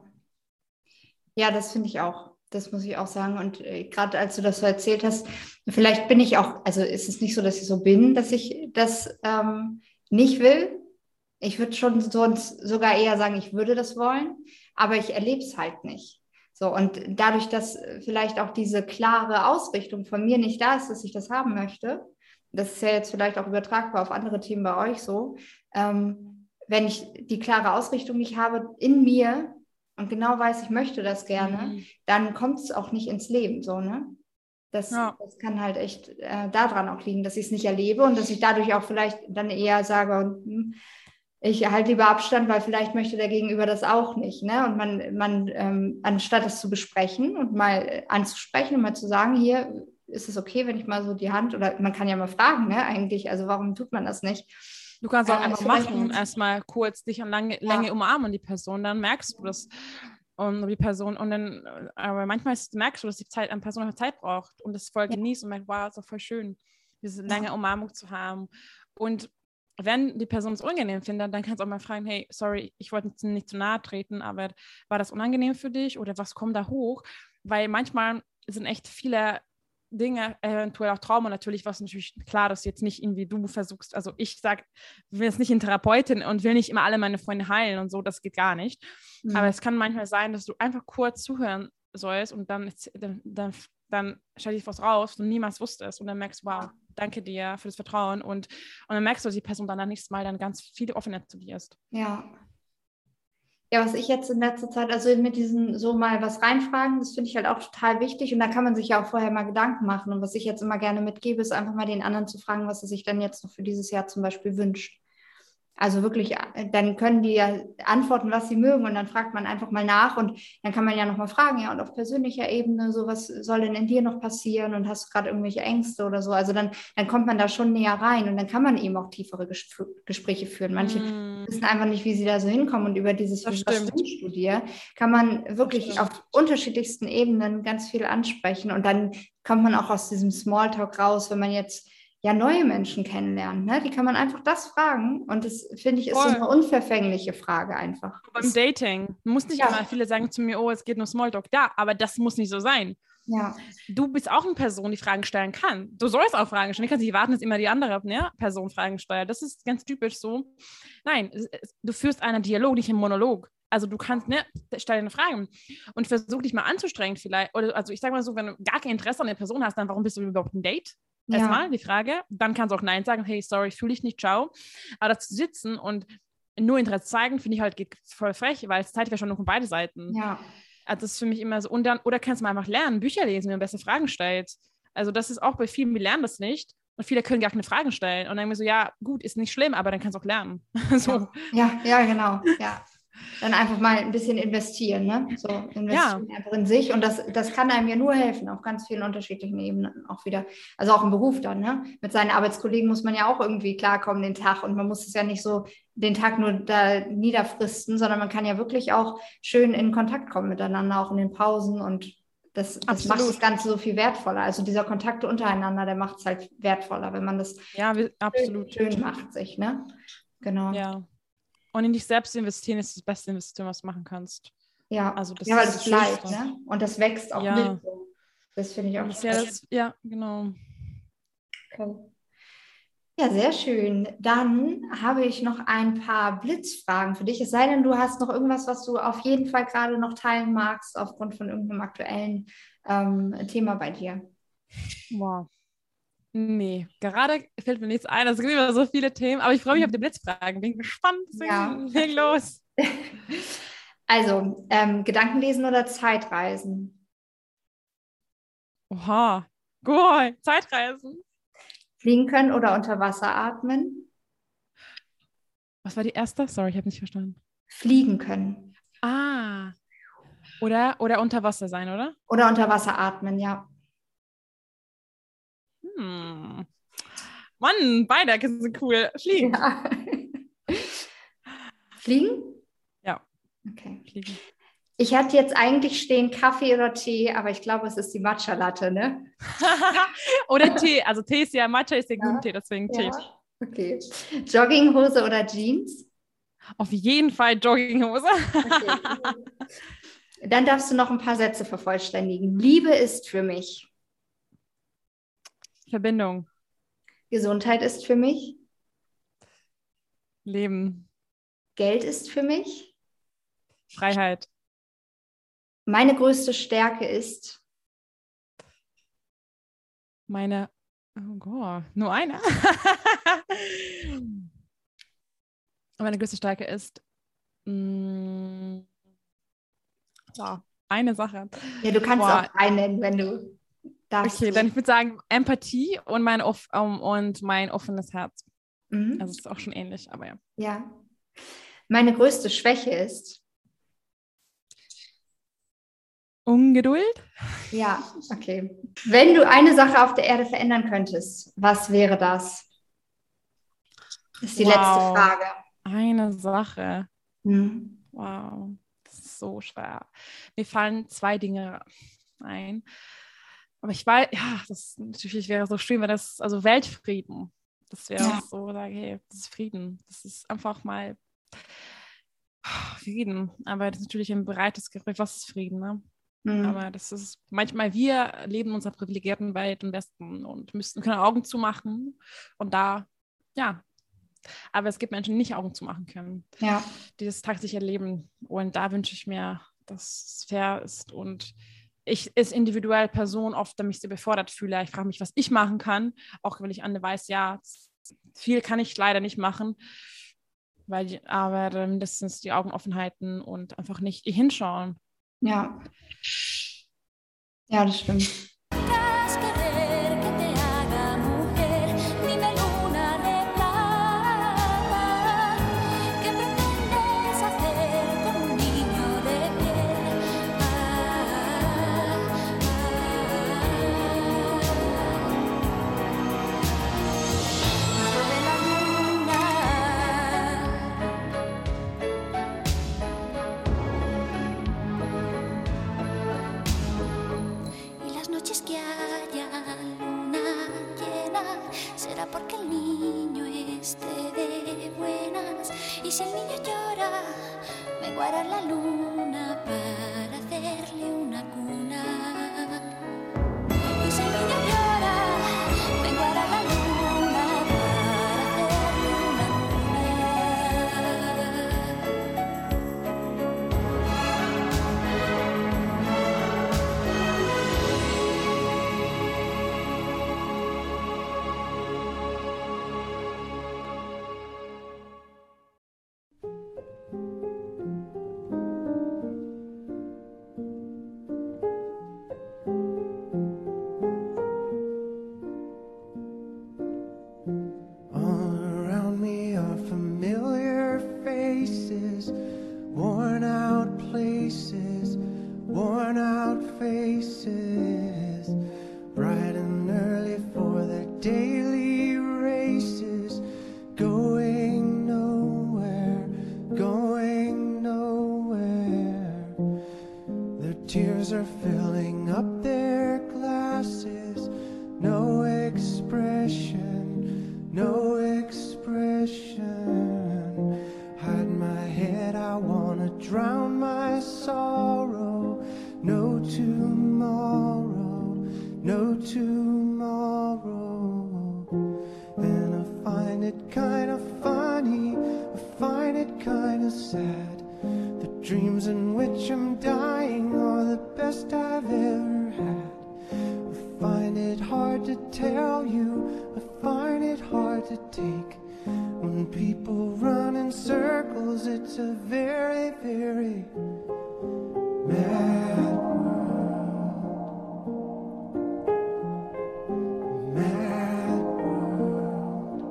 Ja, das finde ich auch. Das muss ich auch sagen. Und äh, gerade als du das so erzählt hast, vielleicht bin ich auch, also ist es nicht so, dass ich so bin, dass ich das ähm, nicht will. Ich würde schon sonst sogar eher sagen, ich würde das wollen, aber ich erlebe es halt nicht. So, und dadurch, dass vielleicht auch diese klare Ausrichtung von mir nicht da ist, dass ich das haben möchte, das ist ja jetzt vielleicht auch übertragbar auf andere Themen bei euch so, ähm, wenn ich die klare Ausrichtung nicht habe in mir und genau weiß, ich möchte das gerne, Mhm. dann kommt es auch nicht ins Leben, so, ne? Das, Ja. das kann halt echt äh, daran auch liegen, dass ich es nicht erlebe und dass ich dadurch auch vielleicht dann eher sage, hm, ich halte lieber Abstand, weil vielleicht möchte der Gegenüber das auch nicht. Ne? Und man, man ähm, anstatt es zu besprechen und mal anzusprechen und mal zu sagen, hier ist es okay, wenn ich mal so die Hand, oder man kann ja mal fragen, ne, eigentlich, also warum tut man das nicht? Du kannst auch Äh, einfach vielleicht- machen und erstmal kurz dich an lange, Ja. Länge umarmen, die Person, dann merkst du das. Und die Person, und dann, aber manchmal ist, merkst du, dass die Zeit, eine Person einfach Zeit braucht und das voll Ja. genießt und merkt, wow, ist doch voll schön, diese Ja. lange Umarmung zu haben. Und wenn die Person es unangenehm findet, dann kannst du auch mal fragen, hey, sorry, ich wollte jetzt nicht zu nahe treten, aber war das unangenehm für dich oder was kommt da hoch? Weil manchmal sind echt viele Dinge, eventuell auch Trauma natürlich, was natürlich klar, dass jetzt nicht irgendwie du versuchst, also ich sage, ich bin jetzt nicht eine Therapeutin und will nicht immer alle meine Freunde heilen und so, das geht gar nicht. Mhm. Aber es kann manchmal sein, dass du einfach kurz zuhören sollst und dann, dann, dann, dann stell dich was raus, du niemals wusstest und dann merkst du, wow, danke dir für das Vertrauen und, und dann merkst du, dass die Person dann das nächste Mal dann ganz viel offener zu dir ist. Ja. Ja, was ich jetzt in letzter Zeit, also mit diesen so mal was reinfragen, das finde ich halt auch total wichtig. Und da kann man sich ja auch vorher mal Gedanken machen. Und was ich jetzt immer gerne mitgebe, ist einfach mal den anderen zu fragen, was er sich dann jetzt noch für dieses Jahr zum Beispiel wünscht. Also wirklich, dann können die ja antworten, was sie mögen. Und dann fragt man einfach mal nach. Und dann kann man ja nochmal fragen, ja, und auf persönlicher Ebene, so was soll denn in dir noch passieren? Und hast du gerade irgendwelche Ängste oder so? Also dann, dann kommt man da schon näher rein. Und dann kann man eben auch tiefere Ges- Gespräche führen. Manche Mm. wissen einfach nicht, wie sie da so hinkommen. Und über dieses, Das was stimmt. wünschst du dir, kann man wirklich stimmt. auf unterschiedlichsten Ebenen ganz viel ansprechen. Und dann kommt man auch aus diesem Smalltalk raus, wenn man jetzt ja neue Menschen kennenlernt. Ne? Die kann man einfach das fragen. Und das, finde ich, ist so Voll. eine unverfängliche Frage einfach. Beim Dating muss nicht Ja. immer, viele sagen zu mir, oh, es geht nur Smalltalk. Ja, aber das muss nicht so sein. Ja, Du bist auch eine Person, die Fragen stellen kann. Du sollst auch Fragen stellen. Du kannst nicht warten, dass immer die andere, ne, Person Fragen stellt. Das ist ganz typisch so. Nein, es- es- du führst einen Dialog, nicht einen Monolog. Also du kannst, ne, stell dir eine Frage und versuch dich mal anzustrengen vielleicht. Oder, also ich sage mal so, wenn du gar kein Interesse an der Person hast, dann warum bist du überhaupt ein Date? Ja. Erstmal die Frage. Dann kannst du auch Nein sagen. Hey, sorry, fühle ich nicht, ciao. Aber da zu sitzen und nur Interesse zeigen, finde ich halt geht voll frech, weil es Zeitverschwendung von beide Seiten. ja, Also das ist für mich immer so. Und dann, oder kannst du mal einfach lernen, Bücher lesen, wenn man bessere Fragen stellt. Also das ist auch bei vielen, wir lernen das nicht. Und viele können gar keine Fragen stellen. Und dann immer so, ja, gut, ist nicht schlimm, aber dann kannst du auch lernen. so. ja, ja, genau. Ja. Dann einfach mal ein bisschen investieren, ne? So investieren einfach in sich. Und das, das kann einem ja nur helfen, auf ganz vielen unterschiedlichen Ebenen auch wieder. Also auch im Beruf dann, ne? Mit seinen Arbeitskollegen muss man ja auch irgendwie klarkommen den Tag. Und man muss es ja nicht so den Tag nur da niederfristen, sondern man kann ja wirklich auch schön in Kontakt kommen miteinander, auch in den Pausen. Und das, das macht Absolut. das Ganze so viel wertvoller. Also dieser Kontakt untereinander, der macht es halt wertvoller, wenn man das Ja, wir, absolut. schön macht sich, ne? Genau. Ja. Und in dich selbst investieren ist das beste Investieren, was du machen kannst. Ja, Also das ja, weil ist das das bleibt, Schönste. ne? Und das wächst auch Ja. mit. So. Das finde ich auch Das, ja, total das, ja, genau. Okay. Ja, sehr schön. Dann habe ich noch ein paar Blitzfragen für dich. Es sei denn, du hast noch irgendwas, was du auf jeden Fall gerade noch teilen magst, aufgrund von irgendeinem aktuellen ähm, Thema bei dir. Wow. Nee, gerade fällt mir nichts ein. Es gibt immer so viele Themen, aber ich freue mich auf die Blitzfragen. Bin gespannt. Ja. Leg los. Also, ähm, Gedankenlesen oder Zeitreisen? Oha. Cool. Zeitreisen. Fliegen können oder unter Wasser atmen? Was war die erste? Sorry, ich habe nicht verstanden. Fliegen können. Ah. Oder, oder unter Wasser sein, oder? Oder unter Wasser atmen, ja. Hm. Mann, beide sind cool. Fliegen. Ja. Fliegen? Ja. Okay. Fliegen. Ich hatte jetzt eigentlich stehen Kaffee oder Tee, aber ich glaube, es ist die Matcha-Latte, ne? Oder Tee. Also Tee ist ja, Matcha ist ja Ja. Grüntee, deswegen Tee. Ja. Okay. Jogginghose oder Jeans? Auf jeden Fall Jogginghose. Okay. Dann darfst du noch ein paar Sätze vervollständigen. Liebe ist für mich. Verbindung. Gesundheit ist für mich. Leben. Geld ist für mich. Freiheit. Meine größte Stärke ist. Meine. Oh Gott, nur eine. Meine größte Stärke ist. Mh, ja, eine Sache. Ja, du kannst Boah. auch einen nennen, wenn du darfst. Okay, du. dann ich würde sagen Empathie und mein, off um, und mein offenes Herz. Mhm. Also es ist auch schon ähnlich, aber ja. Ja. Meine größte Schwäche ist, Ungeduld? ja, okay. Wenn du eine Sache auf der Erde verändern könntest, was wäre das? Das ist die Wow. letzte Frage. Eine Sache. Hm. Wow, das ist so schwer. Mir fallen zwei Dinge ein. Aber ich weiß, ja, das natürlich wäre so schön, wenn das, also Weltfrieden, das wäre Ja. so, sage hey, das ist Frieden. Das ist einfach mal Frieden. Aber das ist natürlich ein breites Begriff, was ist Frieden, ne? Hm. Aber das ist manchmal, wir leben in unserer privilegierten Welt im Westen und müssten, können Augen zumachen und da, ja, aber es gibt Menschen, die nicht Augen zumachen können, Ja. die das tagtäglich erleben. Und da wünsche ich mir, dass es fair ist und ich als individuelle Person oft mich sehr befordert fühle. Ich frage mich, was ich machen kann, auch wenn ich andere weiß, ja, viel kann ich leider nicht machen, weil die, aber mindestens die Augen offen halten und einfach nicht hinschauen. Ja. Ja, das stimmt. Necesitas querer que te haga mujer, dime luna de plata, ¿qué pretendes hacer con un niño de piel? Ah, hijo de la luna. Y las noches que haya luna llena será porque el niño esté de buenas. Y si el niño llora, menguará la luna para hacerle una cuna. Y si el niño llora, menguará la luna para hacerle una All around me are familiar faces, worn out places, worn out faces, bright and early for their daily races, going nowhere, going nowhere. Their tears are filling up their glasses, no expression, no expression. Hide my head, I wanna drown my sorrow. No tomorrow, no tomorrow. And I find it kinda funny, I find it kinda sad. The dreams in which I'm dying are the best I've ever had. I find it hard to tell you, I find it hard to take. When people run in circles, it's a very, very mad world. Mad world.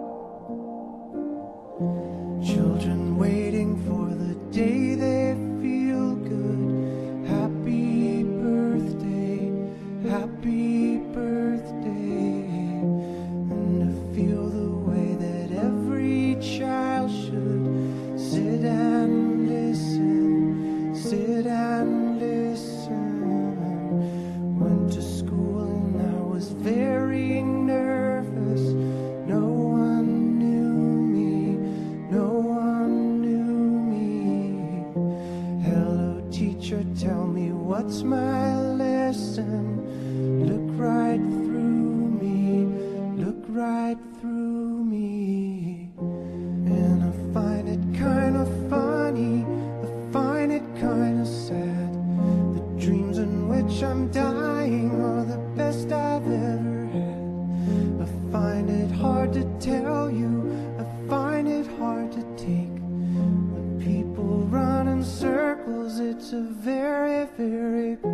Children waiting for the day they feel good. Happy birthday, happy birthday. And to feel the way that every child should sit and listen, sit and listen. Went to school and I was very nervous. No one knew me, no one knew me. Hello teacher, tell me what's my lesson. Look right through me, look right through me. And I find it kind of funny, I find it kind of sad. The dreams in which I'm dying are the best I've ever had. I find it hard to tell you, I find it hard to take. When people run in circles, it's a very, very